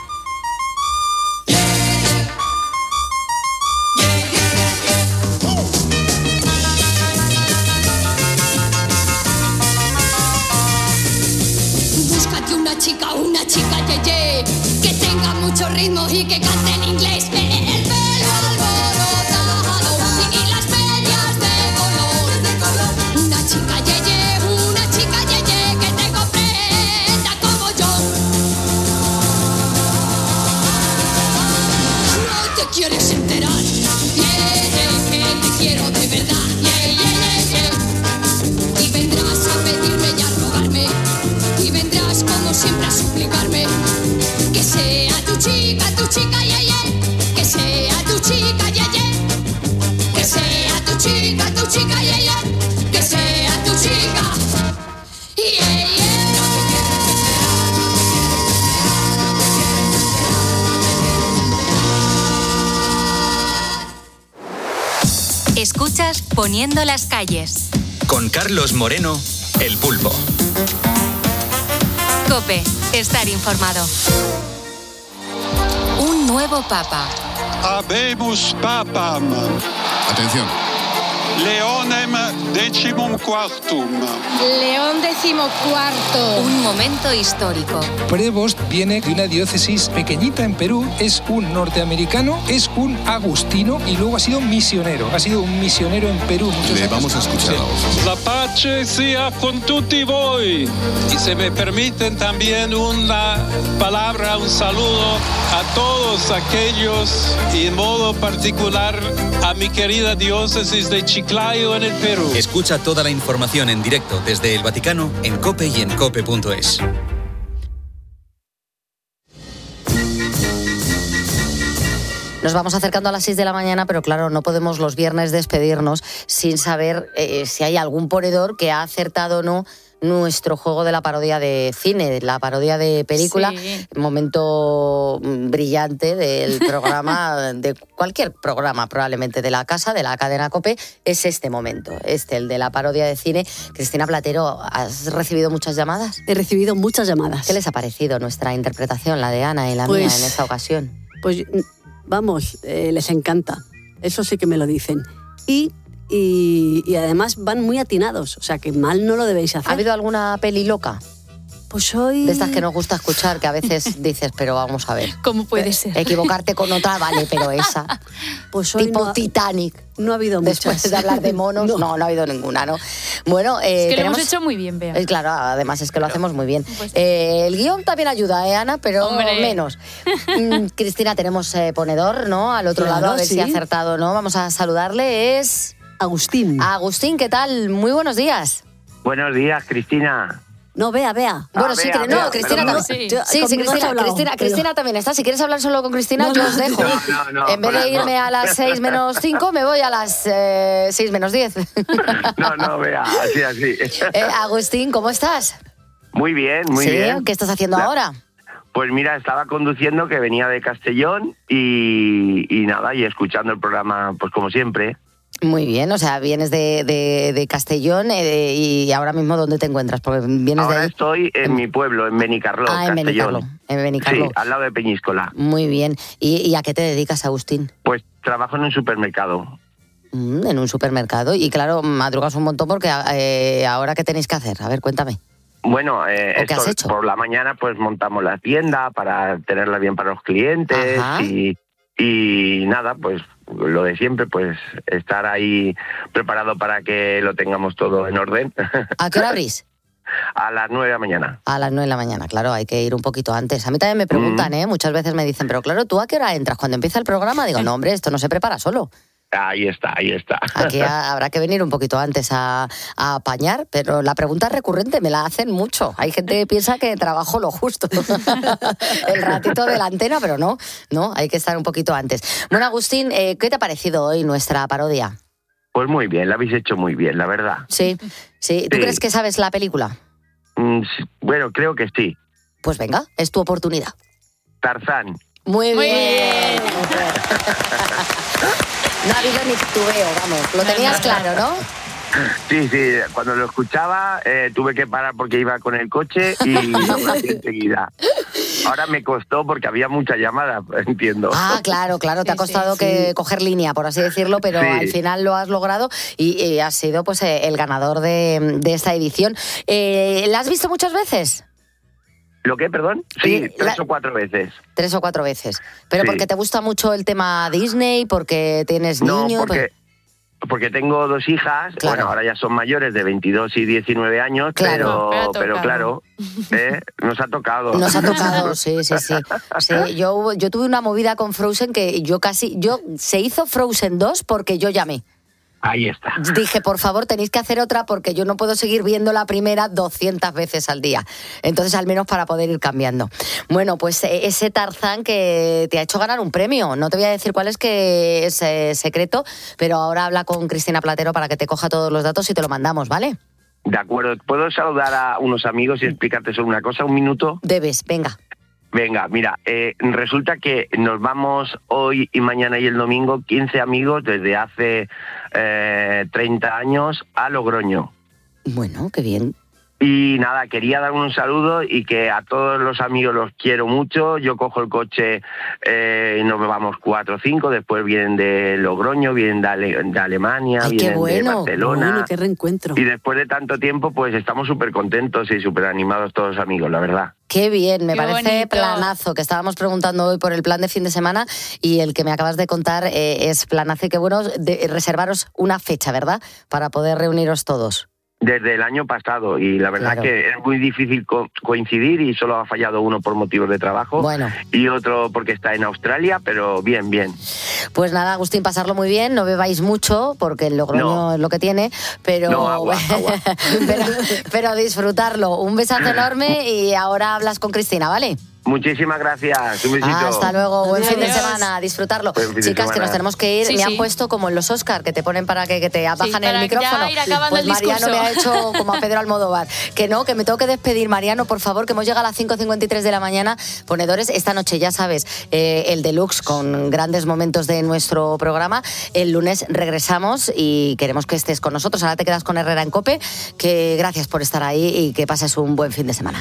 Búscate una chica, una chica, yeah, yeah, que tenga mucho ritmo y que cante en inglés. Eh, eh, el pelo alborotado y, y las medias de color. Una chica, yeah, yeah, una chica, yeah, yeah, que te comprenda como yo. noticias poniendo las calles. Con Carlos Moreno, El Pulpo. COPE, estar informado. Un nuevo papa. Habemus papam. Atención. Leonem decimum quartum. León decimocuarto. Un momento histórico. Prevost viene de una diócesis pequeñita en Perú, es un norteamericano, es un agustino y luego ha sido misionero. Ha sido un misionero en Perú. Le vamos a escuchar la voz. La pace sea con tutti voi. Y se me permiten también una palabra, un saludo a todos aquellos y en modo particular a mi querida diócesis de Chiclayo en el Perú. Escucha toda la información en directo desde el Vaticano en COPE y en cope punto es. Nos vamos acercando a las seis de la mañana, pero claro, no podemos los viernes despedirnos sin saber eh, si hay algún ponedor que ha acertado o no nuestro juego de la parodia de cine, la parodia de película, sí. Momento brillante del programa, de cualquier programa probablemente de la casa, de la cadena COPE, es este momento, este, el de la parodia de cine. Cristina Platero, ¿has recibido muchas llamadas? He recibido muchas llamadas. ¿Qué les ha parecido nuestra interpretación, la de Ana y la pues, mía en esta ocasión? Pues vamos, eh, les encanta, eso sí que me lo dicen. Y Y, y además van muy atinados, o sea que mal no lo debéis hacer. ¿Ha habido alguna peli loca? Pues hoy... De estas que nos gusta escuchar, que a veces dices, pero vamos a ver. ¿Cómo puede ser? Equivocarte con otra, vale, pero esa. Pues hoy tipo no ha, Titanic. No ha habido muchas. Después de hablar de monos, no, no, no ha habido ninguna, ¿no? Bueno, eh, es que tenemos... lo hemos hecho muy bien, Bea. Eh, claro, además es que lo hacemos muy bien. Pues... Eh, el guión también ayuda, ¿eh, Ana? Pero Hombre. menos. mm, Cristina, tenemos eh, ponedor, ¿no? Al otro claro, lado, a ver sí. si ha acertado, ¿no? Vamos a saludarle, es... Agustín. Agustín, ¿qué tal? Muy buenos días. Buenos días, Cristina. No, Vea, Vea. Bueno, ah, sí, Bea, que, no, Bea, Cristina también. Sí, sí, sí, sí Cristina, hablado, Cristina, pero... Cristina también está. Si quieres hablar solo con Cristina, no, yo no, os dejo. No, no, no, en vez de irme no. a las seis menos cinco, me voy a las eh, seis menos diez. No, no, Bea, así, así. Eh, Agustín, ¿cómo estás? Muy bien, muy ¿Sí? bien. ¿Qué estás haciendo La... ahora? Pues mira, estaba conduciendo, que venía de Castellón y, y nada, y escuchando el programa, pues como siempre. Muy bien, o sea, vienes de, de, de Castellón eh, y ahora mismo ¿dónde te encuentras? Porque vienes ahora de... estoy en, en mi pueblo, en Benicarló, ah, en Castellón. Benicarló, en Benicarló. Sí, al lado de Peñíscola. Muy bien. ¿Y, y a qué te dedicas, Agustín? Pues trabajo en un supermercado. Mm, en un supermercado. Y claro, madrugas un montón porque eh, ahora ¿qué tenéis que hacer? A ver, cuéntame. Bueno, eh, ¿qué has hecho? Por la mañana pues montamos la tienda para tenerla bien para los clientes. Ajá. y y nada, pues lo de siempre, pues estar ahí preparado para que lo tengamos todo en orden. ¿A qué hora abrís? A las nueve de la mañana. A las nueve de la mañana, claro, hay que ir un poquito antes. A mí también me preguntan, mm. ¿eh? Muchas veces me dicen, pero claro, ¿tú a qué hora entras? Cuando empieza el programa, digo, no, hombre, esto no se prepara solo. Ahí está, ahí está. Aquí a, habrá que venir un poquito antes a, a apañar, pero la pregunta es recurrente, me la hacen mucho. Hay gente que piensa que trabajo lo justo, el ratito de la antena, pero no, no, hay que estar un poquito antes. Bueno, Agustín, eh, ¿qué te ha parecido hoy nuestra parodia? Pues muy bien, la habéis hecho muy bien, la verdad. Sí, sí. ¿Tú sí. crees que sabes la película? Mm, bueno, creo que sí. Pues venga, es tu oportunidad. Tarzán. Muy, muy bien. bien. No ha habido ni titubeo, vamos, lo tenías claro, ¿no? Sí, sí, cuando lo escuchaba eh, tuve que parar porque iba con el coche y lo hacía enseguida. Ahora me costó porque había mucha llamada, entiendo. Ah, claro, claro, te ha costado sí, sí, que sí. coger línea, por así decirlo, pero sí. al final lo has logrado y, y has sido pues el ganador de, de esta edición. Eh, ¿La has visto muchas veces? ¿Lo qué, perdón? Sí, la... tres o cuatro veces. Tres o cuatro veces. ¿Pero sí. porque te gusta mucho el tema Disney? ¿Porque tienes no, niños? Porque, porque tengo dos hijas, claro. bueno, ahora ya son mayores de veintidós y diecinueve años, claro. pero, pero claro, ¿eh? nos ha tocado. Nos ha tocado, sí, sí, sí. sí yo, yo tuve una movida con Frozen que yo casi... yo se hizo Frozen dos porque yo llamé. Ahí está. Dije, por favor, tenéis que hacer otra porque yo no puedo seguir viendo la primera doscientas veces al día. Entonces, al menos para poder ir cambiando. Bueno, pues ese Tarzán que te ha hecho ganar un premio. No te voy a decir cuál es, que es eh, secreto, pero ahora habla con Cristina Platero para que te coja todos los datos y te lo mandamos, ¿vale? De acuerdo. ¿Puedo saludar a unos amigos y explicarte solo una cosa? ¿Un minuto? Debes, venga. Venga, mira, eh, resulta que nos vamos hoy y mañana y el domingo quince amigos desde hace eh, treinta años a Logroño. Bueno, qué bien. Y nada, quería dar un saludo y que a todos los amigos los quiero mucho. Yo cojo el coche eh, y nos vamos cuatro o cinco, después vienen de Logroño, vienen de, Ale- de Alemania, Ay, vienen qué bueno, de Barcelona. bueno, qué reencuentro. Y después de tanto tiempo, pues estamos súper contentos y súper animados todos los amigos, la verdad. Qué bien, me Qué parece bonito. planazo, que estábamos preguntando hoy por el plan de fin de semana y el que me acabas de contar eh, es planazo y qué bueno de, reservaros una fecha, ¿verdad? Para poder reuniros todos. Desde el año pasado, y la verdad Claro. que es muy difícil co- coincidir y solo ha fallado uno por motivos de trabajo Bueno. y otro porque está en Australia, pero bien, bien. Pues nada, Agustín, pasarlo muy bien, no bebáis mucho porque el Logroño No. es lo que tiene, pero, No, agua, agua. pero, pero disfrutarlo. Un besazo enorme y ahora hablas con Cristina, ¿vale? Muchísimas gracias, un besito. Hasta luego, buen fin de Adiós. semana, disfrutarlo. Buen fin de Chicas, que semana. nos tenemos que ir, Sí, me han sí. puesto como en los Oscar, que te ponen para que, que te bajan para el que ya micrófono. ir acabando Pues el Mariano discurso. me ha hecho como a Pedro Almodóvar. Que no, que me tengo que despedir, Mariano, por favor, que hemos llegado a las cinco cincuenta y tres de la mañana. Ponedores, esta noche, ya sabes, eh, el Deluxe con grandes momentos de nuestro programa. El lunes regresamos y queremos que estés con nosotros. Ahora te quedas con Herrera en COPE, que gracias por estar ahí y que pases un buen fin de semana.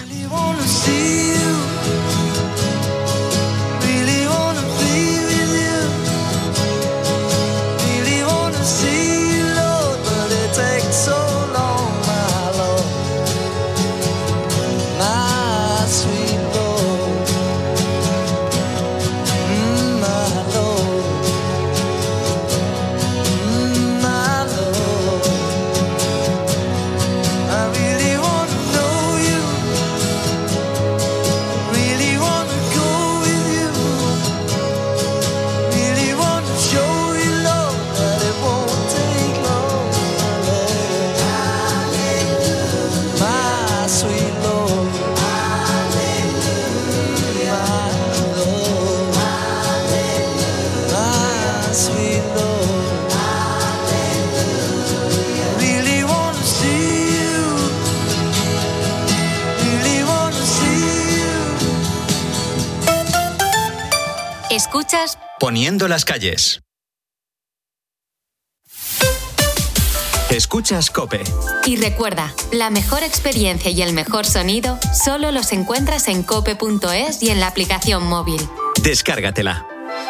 Escuchas Poniendo las calles. Escuchas COPE. y recuerda, la mejor experiencia y el mejor sonido solo los encuentras en cope punto es y en la aplicación móvil. Descárgatela.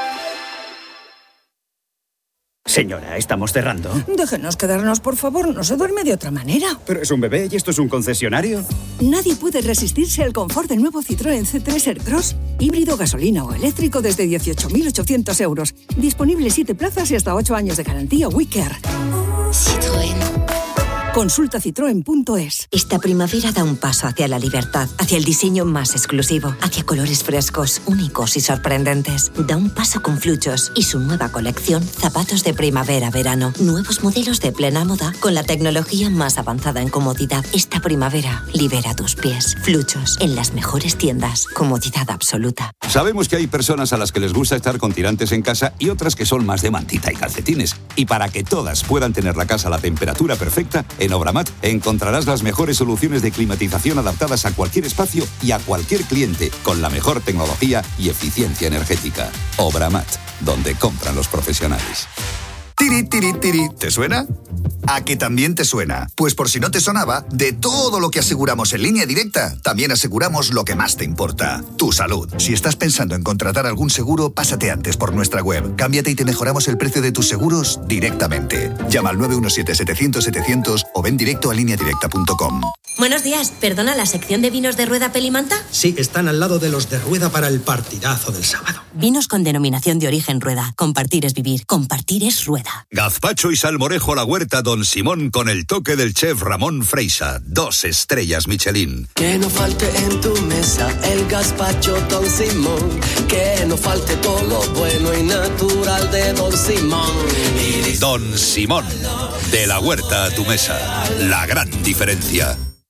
Señora, estamos cerrando. Déjenos quedarnos, por favor. No se duerme de otra manera. Pero es un bebé y esto es un concesionario. Nadie puede resistirse al confort del nuevo Citroën C tres Aircross. Híbrido, gasolina o eléctrico desde dieciocho mil ochocientos euros. Disponible siete plazas y hasta ocho años de garantía WeCare. Citroën. Consulta citroen punto es. Esta primavera da un paso hacia la libertad, hacia el diseño más exclusivo, hacia colores frescos, únicos y sorprendentes. Da un paso con Fluchos y su nueva colección Zapatos de Primavera-Verano. Nuevos modelos de plena moda con la tecnología más avanzada en comodidad. Esta primavera libera tus pies. Fluchos, en las mejores tiendas. Comodidad absoluta. Sabemos que hay personas a las que les gusta estar con tirantes en casa y otras que son más de mantita y calcetines. Y para que todas puedan tener la casa a la temperatura perfecta, en Obramat encontrarás las mejores soluciones de climatización adaptadas a cualquier espacio y a cualquier cliente, con la mejor tecnología y eficiencia energética. Obramat, donde compran los profesionales. Tiri, tiri, tiri. ¿Te suena? ¿A que también te suena? Pues por si no te sonaba, de todo lo que aseguramos en Línea Directa, también aseguramos lo que más te importa, tu salud. Si estás pensando en contratar algún seguro, pásate antes por nuestra web. Cámbiate y te mejoramos el precio de tus seguros directamente. Llama al nueve uno siete, setecientos, setecientos o ven directo a línea directa punto com. Buenos días, ¿perdona la sección de vinos de Rueda Pelimanta? Sí, están al lado de los de Rueda para el partidazo del sábado. Vinos con denominación de origen Rueda. Compartir es vivir, compartir es Rueda. Gazpacho y salmorejo a la huerta Don Simón con el toque del chef Ramón Freisa. Dos estrellas Michelin. Que no falte en tu mesa el gazpacho Don Simón. Que no falte todo lo bueno y natural de Don Simón. Don Simón. De la huerta a tu mesa. La gran diferencia.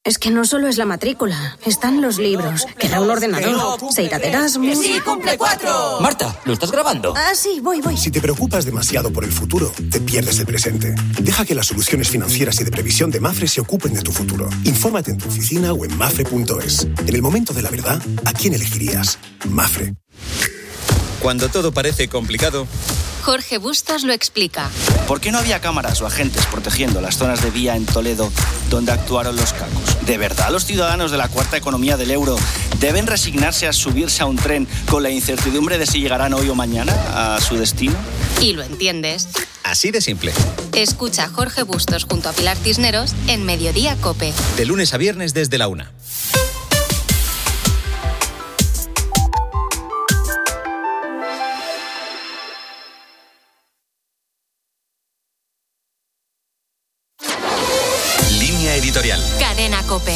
Es que no solo es la matrícula, están los libros, queda un ordenador, se irá de Erasmus... ¡Sí, cumple cuatro! Marta, ¿lo estás grabando? Ah, sí, voy, voy. Si te preocupas demasiado por el futuro, te pierdes el presente. Deja que las soluciones financieras y de previsión de Mafre se ocupen de tu futuro. Infórmate en tu oficina o en mafre punto es. En el momento de la verdad, ¿a quién elegirías? Mafre. Cuando todo parece complicado, Jorge Bustos lo explica. ¿Por qué no había cámaras o agentes protegiendo las zonas de vía en Toledo donde actuaron los cacos? ¿De verdad los ciudadanos de la cuarta economía del euro deben resignarse a subirse a un tren con la incertidumbre de si llegarán hoy o mañana a su destino? Y lo entiendes. así de simple. Escucha a Jorge Bustos junto a Pilar Cisneros en Mediodía COPE. De lunes a viernes desde la una. Editorial. Cadena COPE.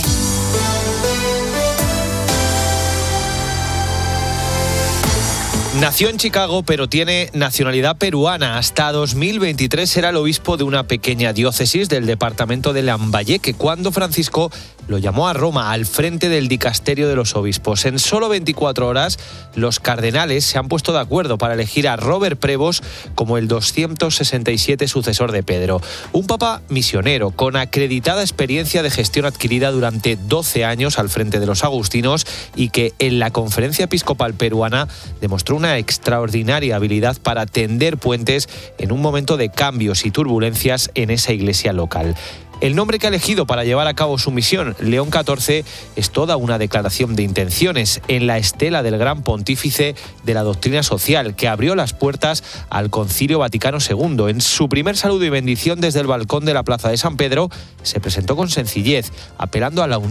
Nació en Chicago, pero tiene nacionalidad peruana. Hasta dos mil veintitrés era el obispo de una pequeña diócesis del departamento de Lambayeque, cuando Francisco lo llamó a Roma, al frente del dicasterio de los obispos. En solo veinticuatro horas, los cardenales se han puesto de acuerdo para elegir a Robert Prevost como el doscientos sesenta y siete sucesor de Pedro. Un papa misionero, con acreditada experiencia de gestión adquirida durante doce años al frente de los agustinos y que en la Conferencia Episcopal Peruana demostró una extraordinaria habilidad para tender puentes en un momento de cambios y turbulencias en esa iglesia local. El nombre que ha elegido para llevar a cabo su misión, León catorce, es toda una declaración de intenciones en la estela del gran pontífice de la doctrina social, que abrió las puertas al Concilio Vaticano segundo. En su primer saludo y bendición desde el balcón de la Plaza de San Pedro, se presentó con sencillez, apelando a la unidad